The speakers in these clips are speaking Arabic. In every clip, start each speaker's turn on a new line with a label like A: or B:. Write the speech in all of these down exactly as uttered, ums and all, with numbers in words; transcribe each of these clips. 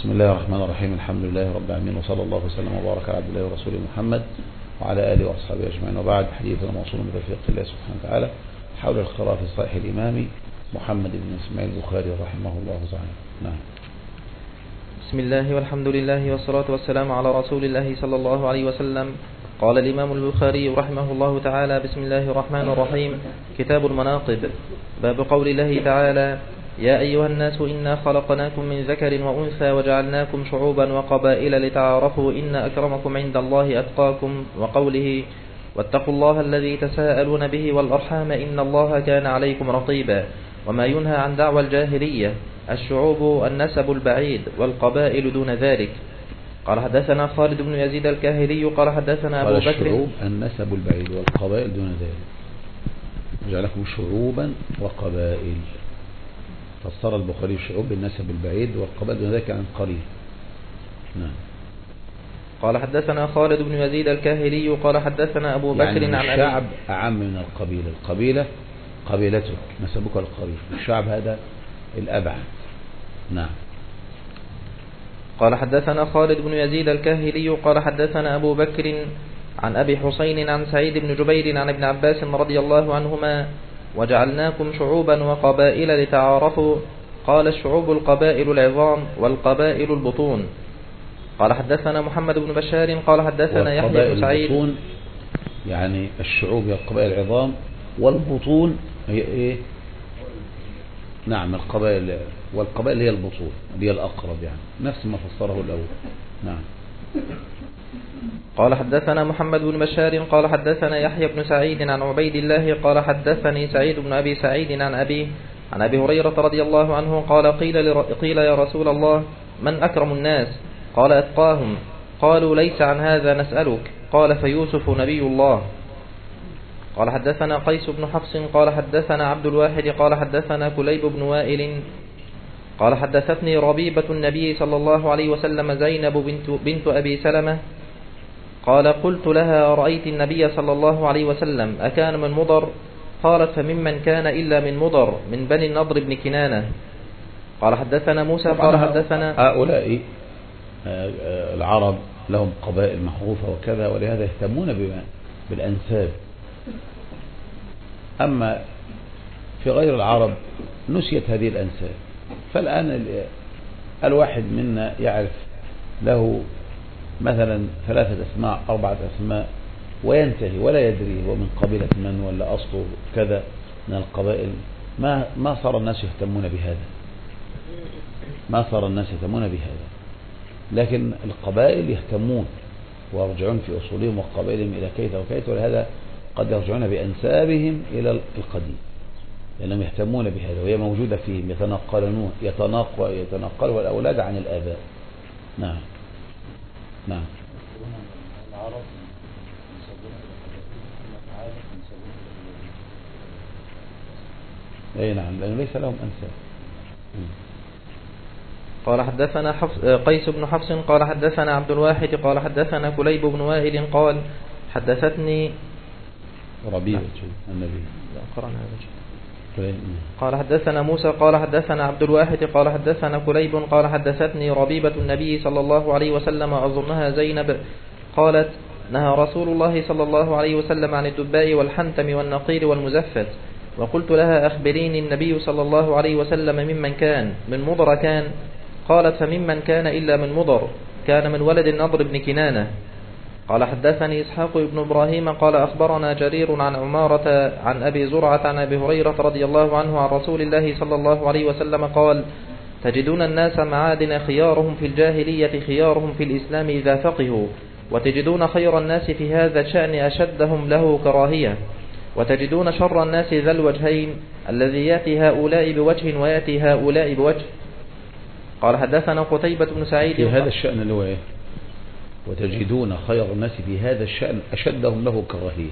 A: بسم الله الرحمن الرحيم. الحمد لله رب العالمين، وصلى الله وسلم وبارك على عبد الله ورسوله محمد وعلى آله وأصحابه أجمعين، وبعد. حديثنا موصول بتوفيق الله سبحانه وتعالى حول القراءة في صحيح الإمام محمد بن إسماعيل البخاري رحمه الله تعالى. نعم.
B: بسم الله والحمد لله والصلاة والسلام على رسول الله صلى الله عليه وسلم. قال الإمام البخاري رحمه الله تعالى: بسم الله الرحمن الرحيم. كتاب المناقب. باب قول الله تعالى: يا أيها الناس إنا خلقناكم من ذكر وأنثى وجعلناكم شعوبا وقبائل لتعارفوا إن أكرمكم عند الله أتقاكم، وقوله: واتقوا الله الذي تساءلون به والأرحام إن الله كان عليكم رقيبا. وما ينهى عن دعوى الجاهلية: الشعوب النسب البعيد والقبائل دون ذلك. قال حدثنا خالد بن يزيد الكاهلي قال حدثنا أبو بكر.
A: الشعوب النسب البعيد والقبائل دون ذلك، وجعلكم شعوبا وقبائل. فسر البخاري الشعوب بالنسب البعيد والقبائل دون ذلك عن قريب. نعم.
B: قال حدثنا خالد بن يزيد الكاهلي قال حدثنا أبو بكر
A: يعني
B: عن
A: الشعب أعم من القبيلة. القبيلة قبيلتك، نسبك القريب، الشعب هذا الأبعد. نعم.
B: قال حدثنا خالد بن يزيد الكاهلي قال حدثنا أبو بكر عن أبي حسين عن سعيد بن جبير عن ابن عباس رضي الله عنهما: وجعلناكم شعوبا وقبائل لتعارفوا. قال: الشعوب القبائل العظام والقبائل البطون. قال حدثنا محمد بن بشار قال حدثنا يحيى بن سعيد.
A: البطون يعني الشعوب هي القبائل العظام، والبطون هي ايه؟ نعم، القبائل والقبائل هي البطون، هي الأقرب، يعني نفس ما فسره الأول. نعم.
B: قال حدثنا محمد بن بشار قال حدثنا يحيى بن سعيد عن عبيد الله قال حدثني سعيد بن أبي سعيد عن أبيه عن أبي هريرة رضي الله عنه قال: قيل, قيل يا رسول الله من أكرم الناس؟ قال: أتقاهم. قالوا: ليس عن هذا نسألك. قال: فيوسف نبي الله. قال حدثنا قيس بن حفص قال حدثنا عبد الواحد قال حدثنا كليب بن وائل قال حدثتني ربيبة النبي صلى الله عليه وسلم زينب بنت, بنت أبي سلمة قال: قلت لها: رأيت النبي صلى الله عليه وسلم أكان من مضر؟ قالت: فممن كان إلا من مضر من بني النضر بن كنانة. قال حدثنا موسى قال حدثنا
A: هؤلاء العرب لهم قبائل معروفة وكذا، ولهذا يهتمون بالأنساب. أما في غير العرب نسيت هذه الأنساب، فالآن الواحد منا يعرف له مثلا ثلاثة أسماء أربعة أسماء وينتهي ولا يدري هو من قبيلة من ولا أصله كذا من القبائل. ما ما صار الناس يهتمون بهذا، ما صار الناس يهتمون بهذا، لكن القبائل يهتمون ويرجعون في أصولهم وقبائلهم إلى كيت وكيت، ولهذا قد يرجعون بأنسابهم إلى القديم لأنهم يهتمون بهذا، وهي موجودة فيهم، يتنقلون يتنقل يتنقلوا الأولاد عن الآباء. نعم. نعم. اي نعم، لأنه ليس لهم أنساب.
B: قال حدثنا حفص قيس بن حفص قال حدثنا عبد الواحد قال حدثنا كليب بن وائل قال حدثتني
A: ربيبة النبي
B: قال حدثنا موسى قال حدثنا عبد الواحد قال حدثنا كليب قال حدثتني ربيبة النبي صلى الله عليه وسلم أظنها زينب قالت: نهى رسول الله صلى الله عليه وسلم عن الدباء والحنتم والنقير والمزفت. وقلت لها: أخبريني النبي صلى الله عليه وسلم ممن كان من مضر كان؟ قالت: فممن كان إلا من مضر، كان من ولد النضر بن كنانة. قال حدثني إسحاق بن إبراهيم قال أخبرنا جرير عن عمارة عن أبي زرعة عن أبي هريرة رضي الله عنه عن رسول الله صلى الله عليه وسلم قال: تجدون الناس معادن خيارهم في الجاهلية خيارهم في الإسلام إذا فقهوا، وتجدون خير الناس في هذا الشأن أشدهم له كراهية، وتجدون شر الناس ذا الوجهين الذي يأتي هؤلاء بوجه ويأتي هؤلاء بوجه. قال حدثنا قتيبة بن سعيد
A: في هذا الشأن اللي هو ايه؟ وتجدون خير الناس في هذا الشأن أشدهم له كراهية.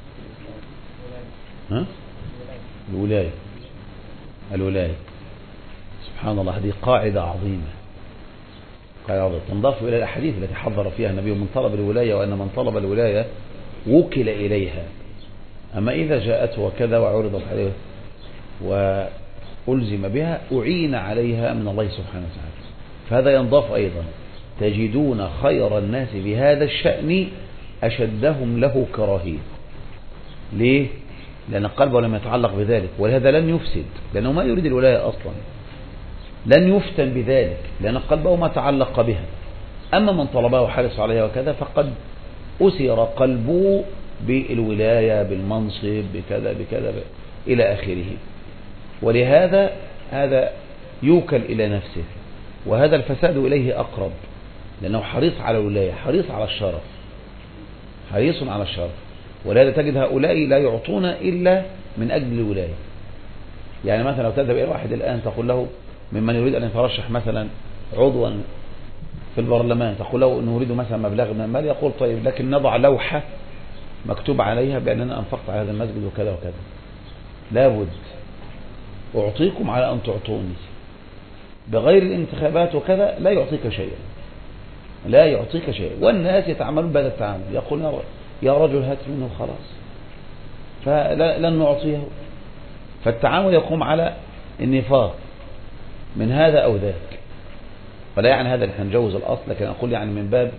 A: ها؟ الولاية الولاية سبحان الله، هذه قاعدة عظيمة، قاعدة عظيمة تنضاف إلى الأحاديث التي حضر فيها النبي من طلب الولاية، وأن من طلب الولاية وكل إليها. أما إذا جاءته وكذا وعرضت عليه وألزم بها أعين عليها من الله سبحانه وتعالى. فهذا ينضاف أيضا: تجدون خير الناس بهذا الشأن أشدهم له كراهية. ليه؟ لأن قلبه لم يتعلق بذلك، ولهذا لن يفسد، لأنه ما يريد الولاية أصلا، لن يفتن بذلك لأن قلبه ما تعلق بها. أما من طلبها وحرص عليها وكذا فقد أسر قلبه بالولاية، بالمنصب، بكذا بكذا إلى آخره. ولهذا هذا يوكل إلى نفسه، وهذا الفساد إليه أقرب، لأنه حريص على الولاية، حريص على الشرف، حريص على الشرف. ولهذا تجد هؤلاء لا يعطون إلا من أجل الولاية. يعني مثلا لو تذهب إلى واحد الآن تقول له ممن يريد أن يترشح مثلا عضوا في البرلمان، تقول له أنه يريد مثلا مبلغ من المال، يقول طيب لكن نضع لوحة مكتوب عليها بأننا أنفقت على هذا المسجد وكذا وكذا. لابد أعطيكم على أن تعطوني، بغير الانتخابات وكذا لا يعطيك شيئا، لا يعطيك شيئا. والناس يتعاملون بهذا التعامل، يقول يا رجل هات منه خلاص، فلن نعطيه. فالتعامل يقوم على النفاق من هذا أو ذاك. ولا يعني هذا نحن نجوز الأصل، لكن أقول يعني من باب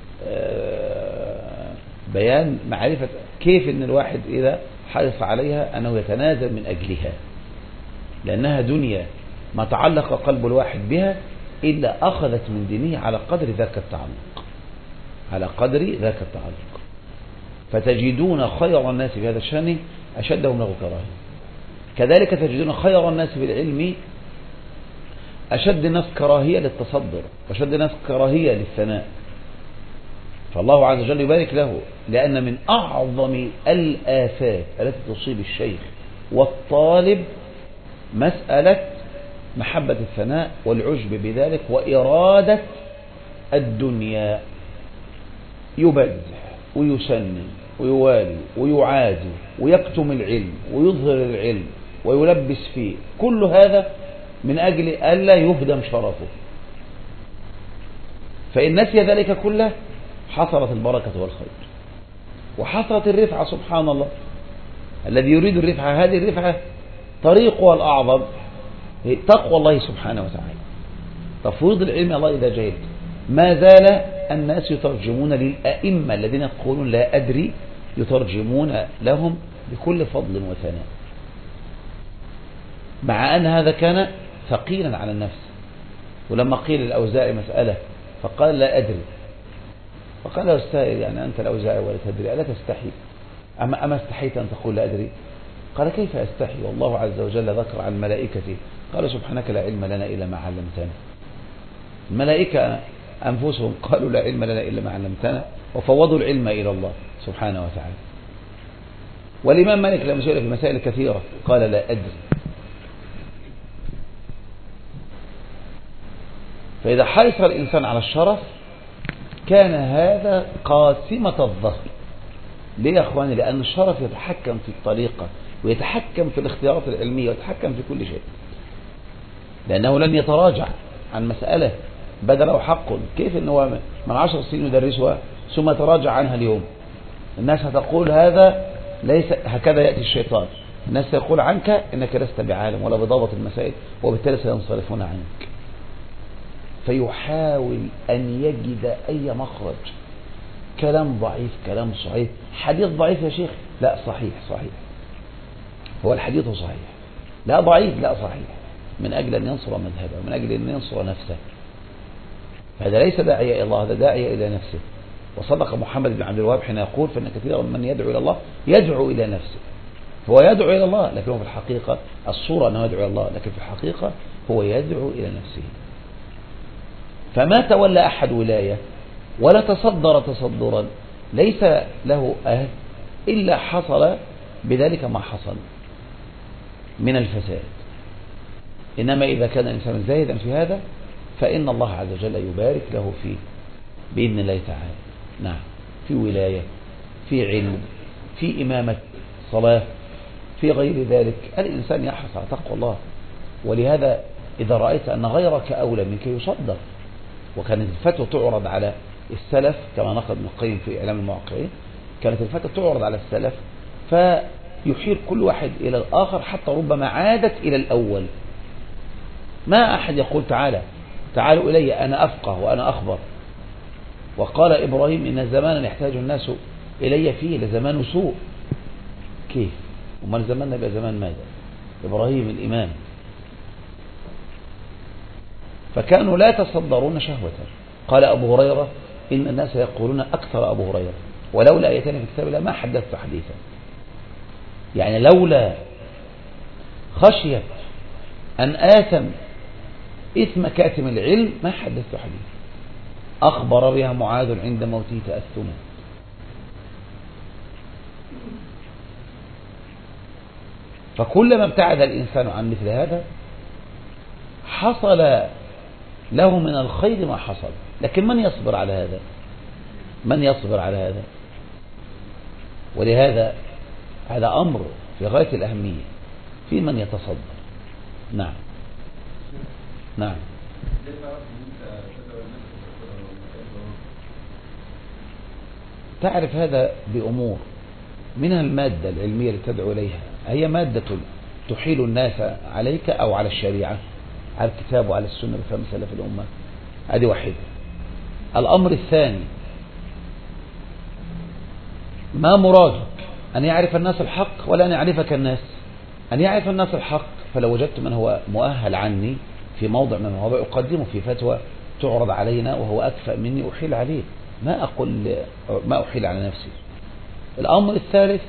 A: بيان معرفة كيف أن الواحد إذا حرص عليها أنه يتنازل من أجلها، لأنها دنيا ما تعلق قلب الواحد بها إلا أخذت من دينه على قدر ذاك التعلق، على قدر ذاك التعلق. فتجدون خير الناس في هذا الشأن أشدهم له كراهية. كذلك تجدون خير الناس في العلم أشد الناس كراهية للتصدر، وأشد الناس كراهية للثناء. فالله عز وجل يبارك له، لأن من أعظم الآفات التي تصيب الشيخ والطالب مسألة محبة الثناء والعجب بذلك وإرادة الدنيا. يبدع ويسنن ويوالي ويعادي ويكتم العلم ويظهر العلم ويلبس فيه، كل هذا من أجل ألا يهدم شرفه. فإن نسي ذلك كله حصلت البركة والخير وحصلت الرفعة. سبحان الله، الذي يريد الرفعة، هذه الرفعة طريقها الأعظم تقوى الله سبحانه وتعالى، تفويض العلم الله. إذا جهلت ما زال الناس يترجمون للأئمة الذين يقولون لا أدري، يترجمون لهم بكل فضل وثناء، مع أن هذا كان ثقيلا على النفس. ولما قيل الأوزاعي مسألة فقال لا أدري، فقال له السائل يعني أنت الأوزاعي ولا تدري، ألا تستحي؟ أما, أما استحيت أن تقول لا أدري؟ قال كيف أستحي والله عز وجل ذكر عن ملائكته قال سبحانك لا علم لنا إلا ما علمتنا. الملائكة أنفسهم قالوا لا علم لنا إلا ما علمتنا، وفوضوا العلم إلى الله سبحانه وتعالى. والإمام مالك لما سئل في مسائل كثيرة قال لا أدري. فإذا حرص الإنسان على الشرف كان هذا قاسمة الظهر. ليه يا أخواني؟ لأن الشرف يتحكم في الطريقة ويتحكم في الاختيارات العلمية ويتحكم في كل شيء، لأنه لن يتراجع عن مسألة بدله حق. كيف أنه من عشر سنين يدرسها ثم تراجع عنها اليوم؟ الناس هتقول هذا ليس هكذا يأتي الشيطان، الناس يقول عنك إنك لست بعالم ولا بضابط المسائل، وبالتالي سينصرفون عنك. فيحاول أن يجد أي مخرج، كلام ضعيف، كلام صحيح، حديث ضعيف يا شيخ، لا صحيح صحيح، هو الحديث صحيح، لا ضعيف، لا صحيح، من أجل أن ينصر مذهبه، من أجل أن ينصر نفسه. هذا ليس داعية إلى الله، هذا داعية إلى نفسه. وصدق محمد بن عبد الوهاب حين يقول فإن كثيرا من يدعو إلى الله يدعو إلى نفسه. هو يدعو إلى الله لكن هو في الحقيقة الصورة أنه يدعو إلى الله، لكن في الحقيقة هو يدعو إلى نفسه. فما تولى أحد ولاية ولا تصدر تصدرا ليس له أهل إلا حصل بذلك ما حصل من الفساد. إنما إذا كان الإنسان زاهدا في هذا فإن الله عز وجل يبارك له فيه بإذن الله تعالى. نعم، في ولاية، في علم، في إمامة صلاة، في غير ذلك. الإنسان يحرص على تقوى الله. ولهذا إذا رأيت أن غيرك أولى منك يصدر. وكانت الفتوى تعرض على السلف كما نقل ابن القيم في إعلام الموقعين، كانت الفتوى تعرض على السلف فيحير كل واحد إلى الآخر حتى ربما عادت إلى الأول. ما أحد يقول تعالى تعالوا إلي أنا أفقه وأنا أخبر. وقال إبراهيم إن زمانا يحتاج الناس إلي فيه لزمان سوء. كيف؟ وما زماننا يبقى زمان ماذا؟ إبراهيم الإمام. فكانوا لا يتصدرون شهوة. قال أبو هريرة إن الناس يقولون أكثر أبو هريرة ولولا آيتان في كتاب الله ما حدثت حديثا. يعني لولا خشية أن آثم إثم كاتم العلم ما حدثت حديثا. أخبر بها معاذ عند موته تأثما. فكلما ابتعد الإنسان عن مثل هذا حصل له من الخير ما حصل. لكن من يصبر على هذا؟ من يصبر على هذا؟ ولهذا هذا أمر في غاية الأهمية في من يتصدر. نعم نعم. تعرف هذا بأمور منها المادة العلمية اللي تدعو إليها، هي مادة تحيل الناس عليك أو على الشريعة، على الكتاب وعلى السنة بفهم سلف الأمة. هذه واحدة. الأمر الثاني ما مرادك أن يعرف الناس الحق ولا أن يعرفك الناس؟ أن يعرف الناس الحق، فلو وجدت من هو مؤهل عني في موضع من المواضع أقدمه في فتوى تعرض علينا وهو أكفأ مني أحيل عليه، ما أقول ما أحيل على نفسي. الأمر الثالث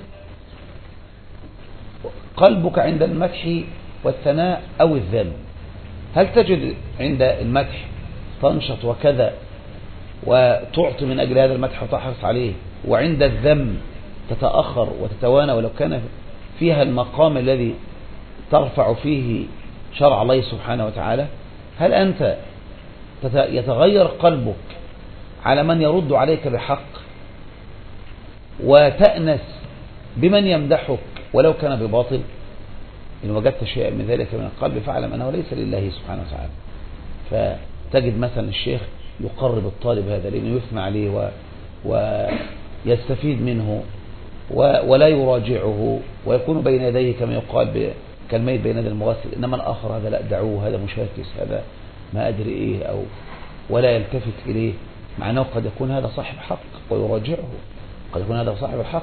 A: قلبك عند المدح والثناء أو الذم. هل تجد عند المدح تنشط وكذا وتعطي من أجل هذا المدح وتحرص عليه، وعند الذم تتأخر وتتوانى ولو كان فيها المقام الذي ترفع فيه شرع الله سبحانه وتعالى؟ هل أنت يتغير قلبك على من يرد عليك بحق وتأنس بمن يمدحك ولو كان بباطل؟ إن وجدت شيئا من ذلك من القلب فاعلم أنه ليس لله سبحانه وتعالى. فتجد مثلا الشيخ يقرب الطالب هذا لأنه يثنى عليه و... ويستفيد منه و... ولا يراجعه ويكون بين يديه كما يقال كالميت بين يدي المغسل. إنما الآخر هذا لا، دعوه، هذا مشاكس، هذا ما أدري إيه، أو ولا يلتفت إليه، مع أنه قد يكون هذا صاحب حق ويراجعه، قد يكون هذا صاحب الحق.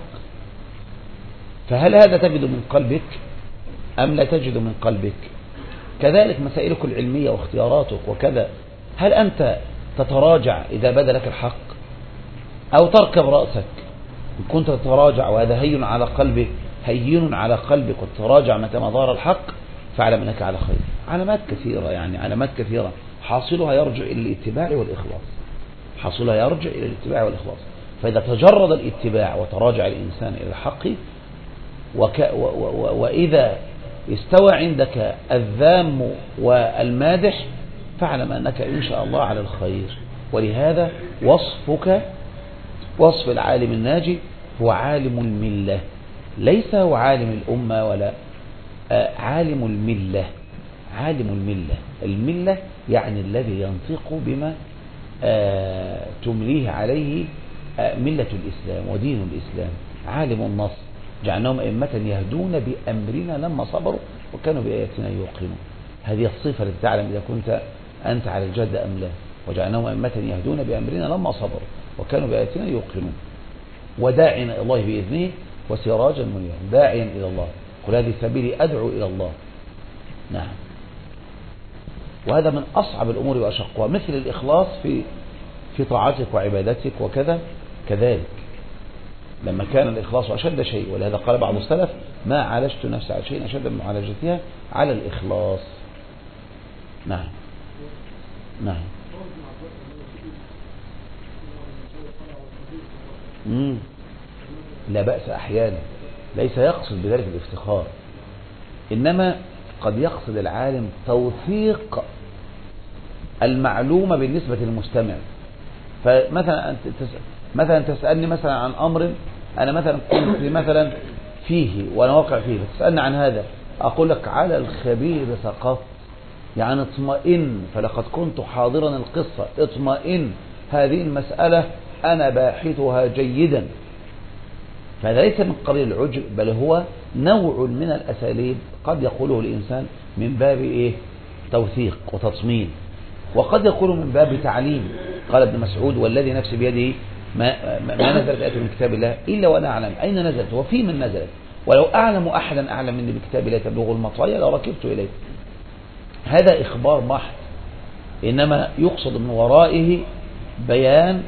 A: فهل هذا تجد من قلبك أم لا تجد من قلبك؟ كذلك مسائلك العلمية واختياراتك وكذا، هل أنت تتراجع إذا بدا لك الحق أو تركب رأسك؟ إن كنت تتراجع وهذا هين على قلبك هين على قلبك وتتراجع متى ما ظهر الحق فاعلم أنك على خير. علامات كثيرة، يعني علامات كثيرة حاصلها يرجع إلى الاتباع والإخلاص، حاصلها يرجع إلى الاتباع والإخلاص. فإذا تجرد الاتباع وتراجع الإنسان إلى الحق وك و و وإذا استوى عندك الذام والمادح فاعلم أنك إن شاء الله على الخير. ولهذا وصفك وصف العالم الناجي هو عالم الملة، ليس هو عالم الأمة ولا آه عالم الملة. عالم الملة، الملة يعني الذي ينطق بما آه تمليه عليه آه ملة الإسلام ودين الإسلام. عالم النص جعلناهم أئمة يهدون بأمرنا لما صبروا وكانوا بآياتنا يوقنون. هذه الصفة التي تعلم إذا كنت أنت على الجادة أم لا. وجعلناهم أئمة يهدون بأمرنا لما صبروا وكانوا بآياتنا يوقنون. وداعيا إلى الله بإذنه وسراجا منيرا. داعيا إلى الله، قل هذه سبيلي أدعو إلى الله. نعم. وهذا من أصعب الأمور وأشقها، مثل الإخلاص في في طاعتك وعبادتك وكذا. كذلك لما كان الإخلاص أشد شيء، ولهذا قال بعض السلف ما عالجت نفسي على شيء أشد من معالجتها على الإخلاص. نعم نعم. مم. لا بأس أحيانا، ليس يقصد بذلك الافتخار، إنما قد يقصد العالم توثيق المعلومة بالنسبة للمستمع. فمثلا أنت مثلا تسألني مثلا عن أمر أنا مثلا كنت مثلا فيه وأنا واقع فيه، فتسألني عن هذا أقول لك على الخبير سقط، يعني اطمئن، فلقد كنت حاضرا القصة، اطمئن، هذه المسألة أنا باحثها جيدا. فهذا ليس من قبيل العجب، بل هو نوع من الأساليب قد يقوله الإنسان من باب إيه؟ توثيق وتطمين. وقد يكون من باب تعليم. قال ابن مسعود والذي نفسي بيده ما, ما نزلت آية من كتاب الله إلا وأنا أعلم أين نزلت وفي من نزلت، ولو أعلم أحدا أعلم مني بكتاب الله تبلغ المطايا لركبت إليه. هذا إخبار محض، إنما يقصد من ورائه بيان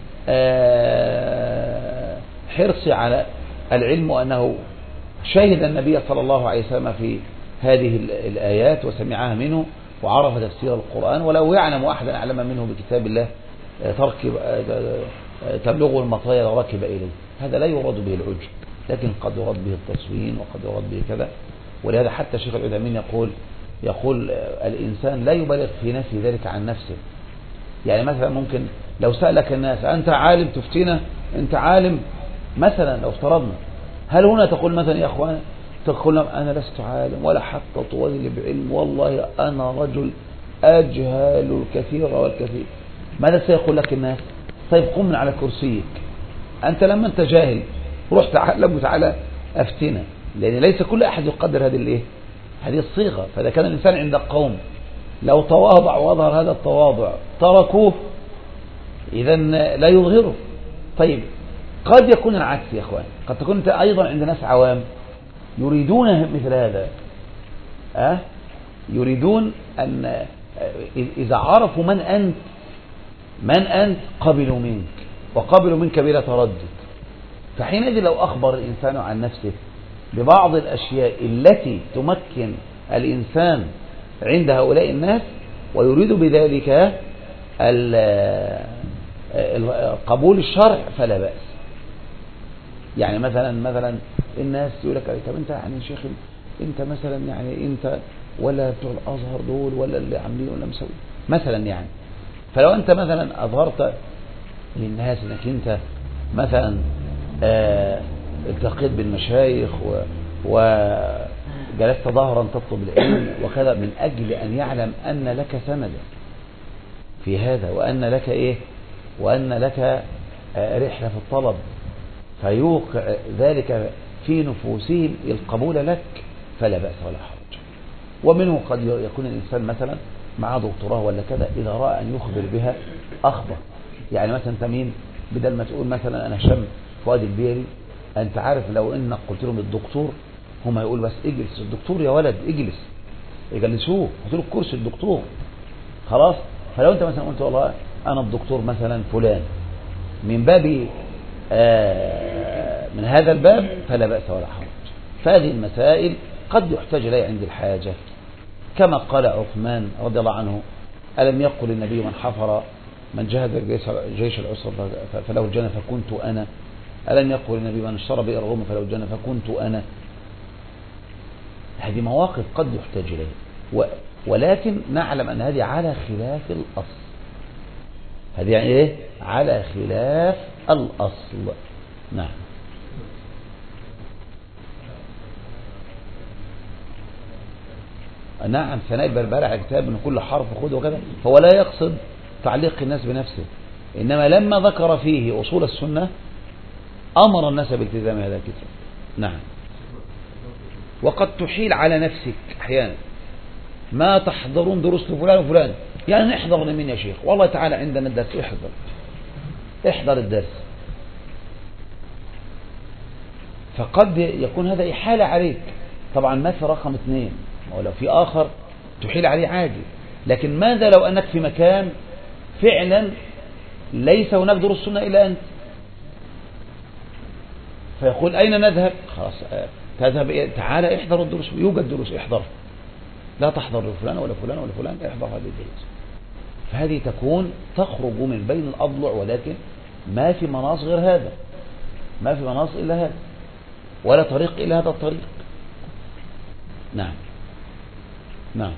A: حرصي على العلم، وأنه شهد النبي صلى الله عليه وسلم في هذه الآيات وسمعها منه وعرف تفسير القرآن، ولو يعلم أحدا أعلم منه بكتاب الله تركب تبلغ المطايا لركب إليه. هذا لا يراد به العجب، لكن قد يراد به التصوين وقد يراد به كذا. ولهذا حتى شيخ العثيمين يقول يقول الإنسان لا يبالغ في نفي ذلك عن نفسه. يعني مثلا ممكن لو سألك الناس أنت عالم تفتينا، أنت عالم مثلا، لو افترضنا، هل هنا تقول مثلا يا أخوان تقول أنا لست عالم ولا حتى طويل بعلم، والله أنا رجل أجهل الكثير والكثير؟ ماذا سيقول لك الناس؟ طيب قم من على كرسيك، أنت لما أنت جاهل روح تعلم وتعالى أفتنا، لأن ليس كل أحد يقدر هذه الإيه؟ هذه الصيغة. فإذا كان الإنسان عند القوم لو تواضع وظهر هذا التواضع تركوه، إذا لا يظهره. طيب قد يكون العكس يا أخوان، قد تكون أنت أيضا عند ناس عوام يريدون مثل هذا، أه؟ يريدون أن إذا عرفوا من أنت من أنت قبلوا منك وقبلوا منك بلا تردد. فحينئذ لو أخبر الإنسان عن نفسه ببعض الأشياء التي تمكن الإنسان عند هؤلاء الناس ويريد بذلك قبول الشرع فلا بأس. يعني مثلا مثلا الناس يقول لك طب انت يعني شيخ انت مثلا يعني انت ولا بتوع الازهر دول ولا اللي عاملين ولا مسوي مثلا، يعني فلو انت مثلا اظهرت للناس انك انت مثلا اه التقيت بالمشايخ وجلست ظهرا تطلب العلم وكذا، من اجل ان يعلم ان لك سندا في هذا، وان لك ايه وان لك اه رحله في الطلب، فيوقع ذلك في نفوسهم القبول لك، فلا بأس ولا حرج. ومنه قد يكون الإنسان مثلا مع دكتوراه ولا كذا، إذا رأى أن يخبر بها أخبر. يعني مثلا أنت مين، بدل ما تقول مثلا أنا شم فؤاد البيري، أنت عارف لو إنك قلت لهم الدكتور هم يقول بس اجلس الدكتور يا ولد اجلس، يجلسوه قلت له كرسي الدكتور خلاص. فلو أنت مثلا قلت والله أنا الدكتور مثلا فلان من باب آه من هذا الباب فلا بأس ولا حرج. فهذه المسائل قد يحتاج إليها عند الحاجة، كما قال عثمان رضي الله عنه ألم يقل النبي من حفر من جهد جيش العسر فله الجنة فكنت أنا، ألم يقل النبي من اشترى بئر روما فله الجنة فكنت أنا. هذه مواقف قد يحتاج إليها، ولكن نعلم أن هذه على خلاف الأصل. هذه يعني إيه؟ على خلاف الأصل. نعم. نعم ثناء البربري على كتاب من كل حرف خذ وكذا، فهو لا يقصد تعليق الناس بنفسه، إنما لما ذكر فيه أصول السنة أمر الناس بالتزام هذا الكتاب. نعم. وقد تحيل على نفسك أحيانا ما تحضرون دروس لفلان وفلان، يعني نحضر لمين يا شيخ؟ والله تعالى عندنا الدرس، احضر احضر الدرس. فقد يكون هذا إحالة عليك، طبعا ما في رقم اثنين، ولو في آخر تحيل عليه عادي. لكن ماذا لو أنك في مكان فعلا ليس هناك دروس سنة إلا أنت، فيقول أين نذهب؟ خلاص تذهب إيه؟ تعالى احضر الدروس، يوجد دروس احضر، لا تحضر لفلان ولا فلان ولا فلان، احضر هذه الدروس. فهذه تكون تخرج من بين الأضلع، ولكن ما في مناص غير هذا، ما في مناص إلا هذا، ولا طريق إلا هذا الطريق. نعم. نعم.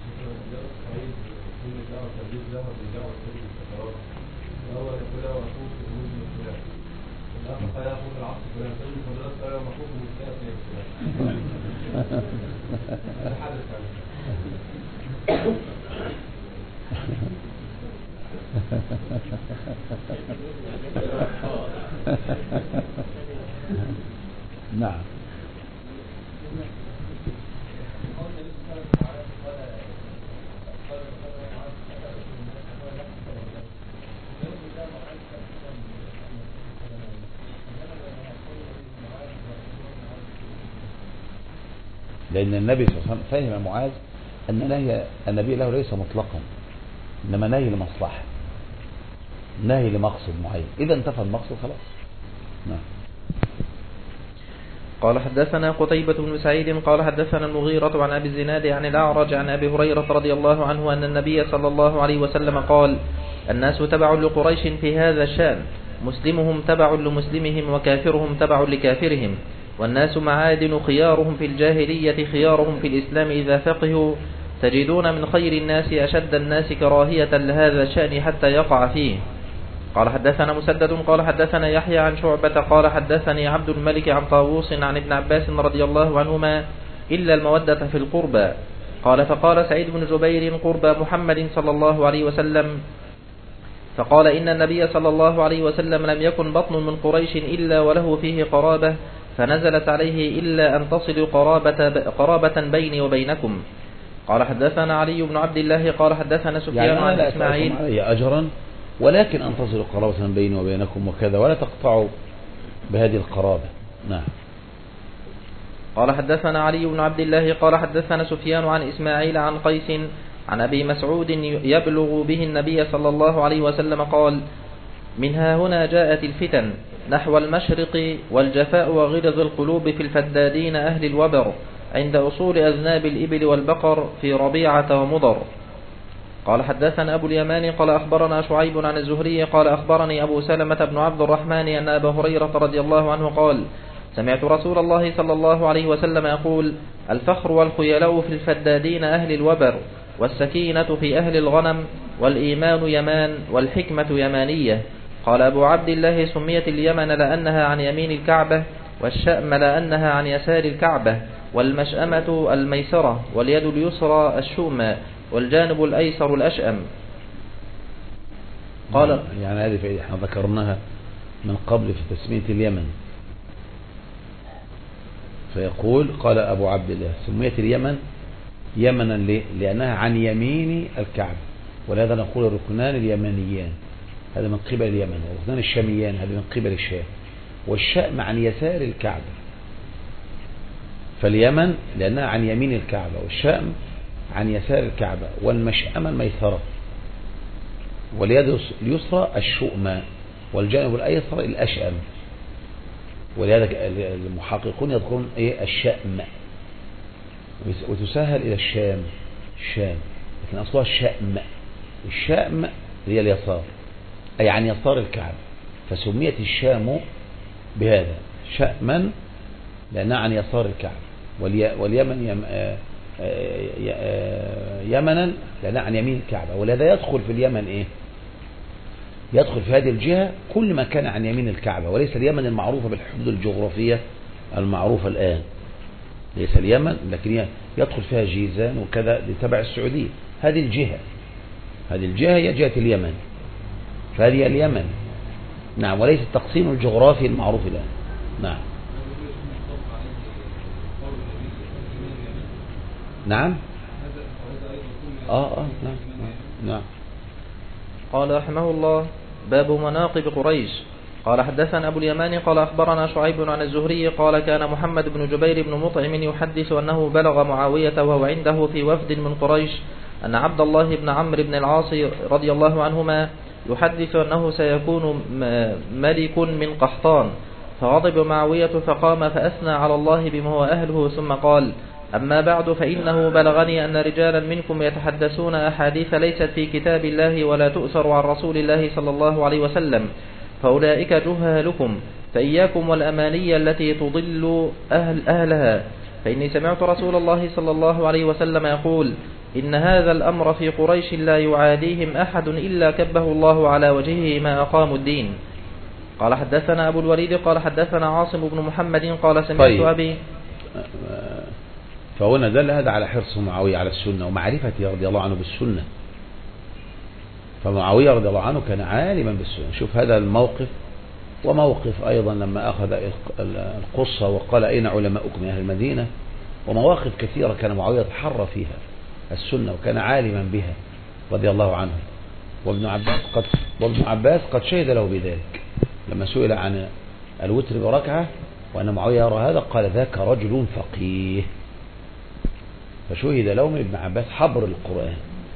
A: نعم. لأن النبي صلى الله عليه وسلم فهم معاذ أن نهي النبي له ليس مطلقا، إنما نهي لمصلحة، نهي لمقصد معين، إذا انتفى المقصد خلاص. نعم.
B: قال حدثنا قتيبة بن سعيد قال حدثنا المغيرة عن أبي الزناد عن الأعرج عن أبي هريرة رضي الله عنه أن النبي صلى الله عليه وسلم قال: الناس تبع لقريش في هذا الشأن، مسلمهم تبع لمسلمهم وكافرهم تبع لكافرهم، والناس معادن، خيارهم في الجاهلية خيارهم في الإسلام إذا فقهوا، تجدون من خير الناس أشد الناس كراهية لهذا الشأن حتى يقع فيه. قال حدثنا مسدد قال حدثنا يحيى عن شعبة قال حدثني عبد الملك عن طاووس عن ابن عباس رضي الله عنهما: إلا المودة في القربى. قال فقال سعيد بن جبير: قربى محمد صلى الله عليه وسلم. فقال: إن النبي صلى الله عليه وسلم لم يكن بطن من قريش إلا وله فيه قرابة، فنزلت عليه: إلا أن تصلوا قرابة, قرابة بيني وبينكم. قال حدثنا علي بن عبد الله قال حدثنا سفيان
A: يعني
B: عن
A: لا
B: إسماعيل
A: علي أجرا، ولكن أن تصلوا قرابة بيني وبينكم وكذا، ولا تقطعوا بهذه القرابة. نعم.
B: قال حدثنا علي بن عبد الله قال حدثنا سفيان عن إسماعيل عن قيس عن أبي مسعود يبلغ به النبي صلى الله عليه وسلم قال: منها هنا جاءت الفتن نحو المشرق، والجفاء وغلظ القلوب في الفدادين أهل الوبر، عند أصول أذناب الإبل والبقر في ربيعة ومضر. قال حدثنا أبو اليمان قال أخبرنا شعيب عن الزهري قال أخبرني أبو سلمة بن عبد الرحمن أن أبا هريرة رضي الله عنه قال: سمعت رسول الله صلى الله عليه وسلم يقول: الفخر والخيلاء في الفدادين أهل الوبر، والسكينة في أهل الغنم، والإيمان يمان، والحكمة يمانية. قال أبو عبد الله: سميت اليمن لأنها عن يمين الكعبة، والشأم لأنها عن يسار الكعبة، والمشأمة الميسرة، واليد اليسرى الشؤمى، والجانب الأيسر الأشأم.
A: قال يعني هذه فائدة احنا ذكرناها من قبل في تسمية اليمن. فيقول قال أبو عبد الله: سميت اليمن يمنا ليه؟ لأنها عن يمين الكعبة، ولهذا نقول الركنان اليمانيان، هذا من قبل اليمن، والركنان الشاميان هذا من قبل الشام، والشأم عن يسار الكعبة. فاليمن لأنها عن يمين الكعبة، والشأم عن يسار الكعبة، والمشأمة الميسرة، واليد اليسرى الشؤمى، والجانب الأيسر الأشأم. ولهذا المحققون يذكرون ايه الشأم، وتسهل إلى الشام الشام، لكن أصلها الشأم. الشأم هي اليسار، أي عن يسار الكعبة، فسميت الشام بهذا شأما لأنها عن يسار الكعبة، واليمن يم يمنا لأنها عن يمين الكعبة. ولهذا يدخل في اليمن إيه؟ يدخل في هذه الجهة كل ما كان عن يمين الكعبة، وليس اليمن المعروفة بالحدود الجغرافية المعروفة الآن، ليس اليمن، لكن يدخل فيها جيزان وكذا لتبع السعودية. هذه الجهة هذه الجهة هي جهة اليمن، فهذه اليمن. نعم، وليس التقسيم الجغرافي المعروف الآن. نعم. نعم آه آه نعم نعم.
B: قال رحمه الله: باب مناقب قريش. قال حدثنا أبو اليمان قال أخبرنا شعيب عن الزهري قال: كان محمد بن جبير بن مطعم يحدث أنه بلغ معاوية وهو عنده في وفد من قريش أن عبد الله بن عمرو بن العاص رضي الله عنهما يحدث أنه سيكون ملك من قحطان، فغضب معاوية فقام فأثنى على الله بما هو أهله، ثم قال: أما بعد، فإنه بلغني أن رجالا منكم يتحدثون أحاديث ليست في كتاب الله ولا تؤثر عن رسول الله صلى الله عليه وسلم، فأولئك جهالكم، فإياكم والأماني التي تضل أهل أهلها، فإني سمعت رسول الله صلى الله عليه وسلم يقول: إن هذا الأمر في قريش لا يعاديهم أحد إلا كبه الله على وجهه ما أقاموا الدين. قال حدثنا أبو الوليد قال حدثنا عاصم بن محمد قال سمعت طيب. أبي
A: فهنا دل هذا على حرص معاوية على السنة ومعرفته رضي الله عنه بالسنة. فمعاوية رضي الله عنه كان عالما بالسنة. شوف هذا الموقف، وموقف أيضا لما أخذ القصة وقال: أين علماؤكم يا أهل المدينة؟ ومواقف كثيرة كان معاوية يتحرى فيها السنة وكان عالما بها رضي الله عنه. وابن عباس قد, وابن عباس قد شهد له بذلك لما سئل عن الوتر بركعة وأن معاوية يرى هذا، قال: ذاك رجل فقيه. فشهد لهم ابن عباس حبر القرآن.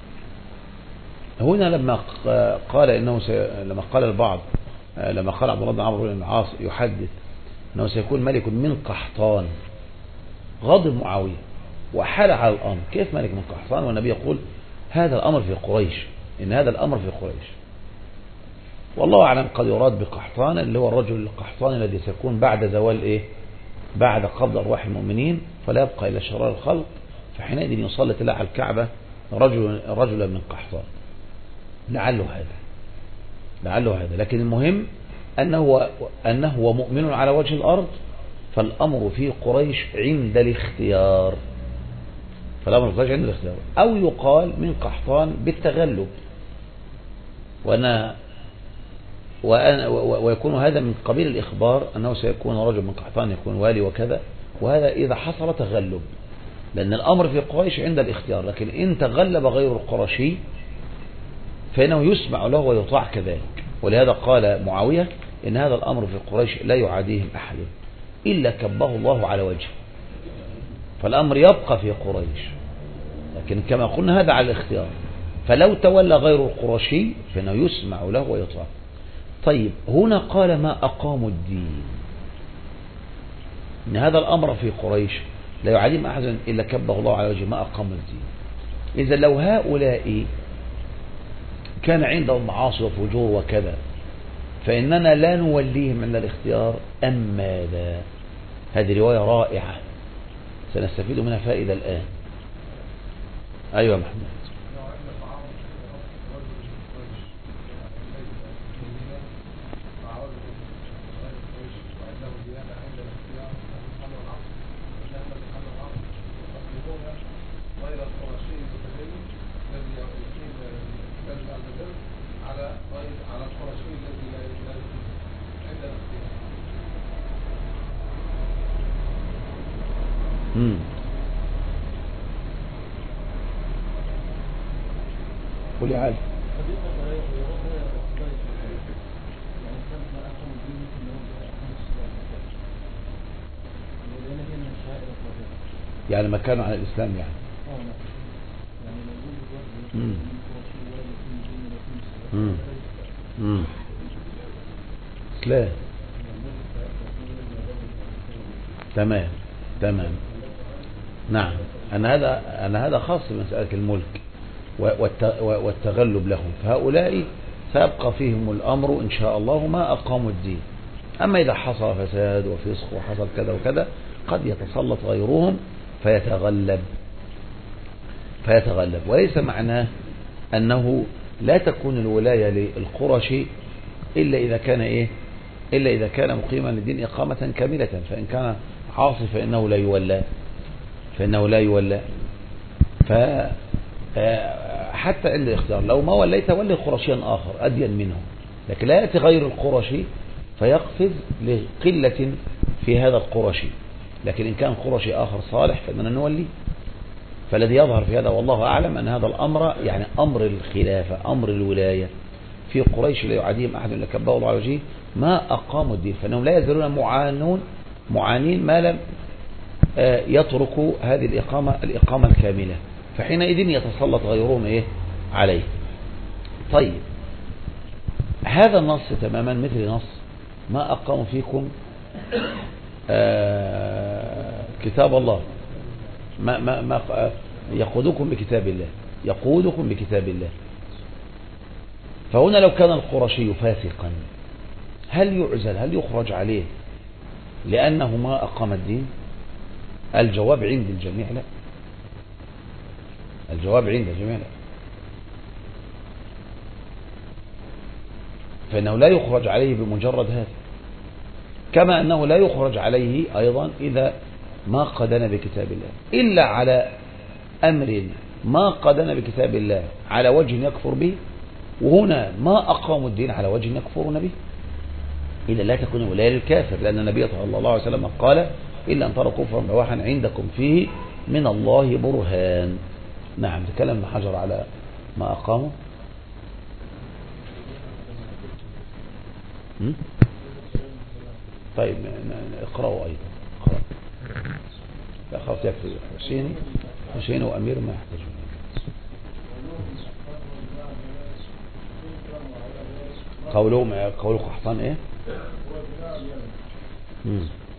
A: هنا لما قال إنه سي... لما قال البعض لما قال عبد الله بن عمرو بن العاص يحدث أنه سيكون ملك من قحطان، غضب معاوية وحال على الأمر. كيف ملك من قحطان والنبي يقول هذا الأمر في قريش، إن هذا الأمر في قريش؟ والله أعلم، قد يراد بقحطان اللي هو الرجل القحطان الذي سيكون بعد زوال إيه؟ بعد قبض أرواح المؤمنين، فلا يبقى إلا شرار الخلق، فحينئذ يسلط الله على الكعبة رجل رجلا من قحطان. لعله هذا لعله هذا لكن المهم أنه أنه هو مؤمن على وجه الأرض، فالأمر في قريش عند الاختيار، فالأمر في قريش عند الاختيار، أو يقال من قحطان بالتغلب، وأنا وأنا ويكون هذا من قبيل الإخبار أنه سيكون رجل من قحطان يكون والي وكذا، وهذا إذا حصل تغلب، لأن الأمر في قريش عند الاختيار، لكن إن تغلب غير القرشي فإنه يسمع له ويطاع كذلك. ولهذا قال معاوية إن هذا الأمر في قريش لا يعاديهم أحد إلا كبه الله على وجهه، فالأمر يبقى في قريش، لكن كما قلنا هذا على الاختيار، فلو تولى غير القرشي فإنه يسمع له ويطاع. طيب هنا قال ما أقاموا الدين، إن هذا الأمر في قريش لا يعاديهم أحد إلا كبه الله على وجهه، ما أقاموا الدين. إذا لو هؤلاء كان عندهم معاصي وفجور وكذا فإننا لا نوليهم عند الاختيار أم ماذا؟ هذه رواية رائعة سنستفيد منها فائدة الآن. أيوة محمد. امم قول يا علي. يعني ما كانوا على الإسلام يعني امم امم امم اسلام. تمام تمام. نعم، أن هذا أن هذا خاص بمسألة الملك والتغلب لهم، فهؤلاء سيبقى فيهم الأمر إن شاء الله ما أقاموا الدين. أما إذا حصل فساد وفسق وحصل كذا وكذا قد يتسلط غيرهم فيتغلب فيتغلب وليس معناه أنه لا تكون الولاية للقرشي إلا إذا كان إيه إلا إذا كان مقيما للدين إقامة كاملة، فإن كان عاصي فإنه لا يولى فإنه لا يولى فحتى عند الاختيار لو ما وليت ولي قرشيا آخر أدين منه، لكن لا يأتي غير القرشي فيقفز لقلة في هذا القرشي، لكن إن كان قرشي آخر صالح فإننا نولي. فالذي يظهر في هذا والله أعلم أن هذا الأمر يعني أمر الخلافة أمر الولاية في قريش لا يعاديهم أحد إلا كبه الله على وجهه ما أقاموا الدين، فإنهم لا يزالون معانون معانين ما لم يتركوا هذه الإقامة الإقامة الكاملة، فحينئذ يتسلط غيرهم إيه عليه. طيب هذا النص تماما مثل نص ما أقاموا فيكم آه كتاب الله، ما ما ما يقودكم بكتاب الله يقودكم بكتاب الله. فهنا لو كان القرشي فاسقا هل يعزل هل يخرج عليه لأنه ما أقام الدين؟ الجواب عند الجميع لا، الجواب عند الجميع لا، فإنه لا يخرج عليه بمجرد هذا، كما أنه لا يخرج عليه أيضا إذا ما قدن بكتاب الله إلا على أمر ما قدن بكتاب الله على وجه يكفر به، وهنا ما أقاموا الدين على وجه يكفرون به، إذا لا تكون ولاية للكافر، لأن النبي صلى الله عليه وسلم قال إلا أن ترى كفرا بواحا عندكم فيه من الله برهان. نعم، تكلم ابن حجر على ما أقاموا. طيب اقرأوا أيضا اقرأ. لا خلاص يكفي حسيني. حسين وأمير ما يحتاجون. قولهم قولوا قحطان ايه؟ مم.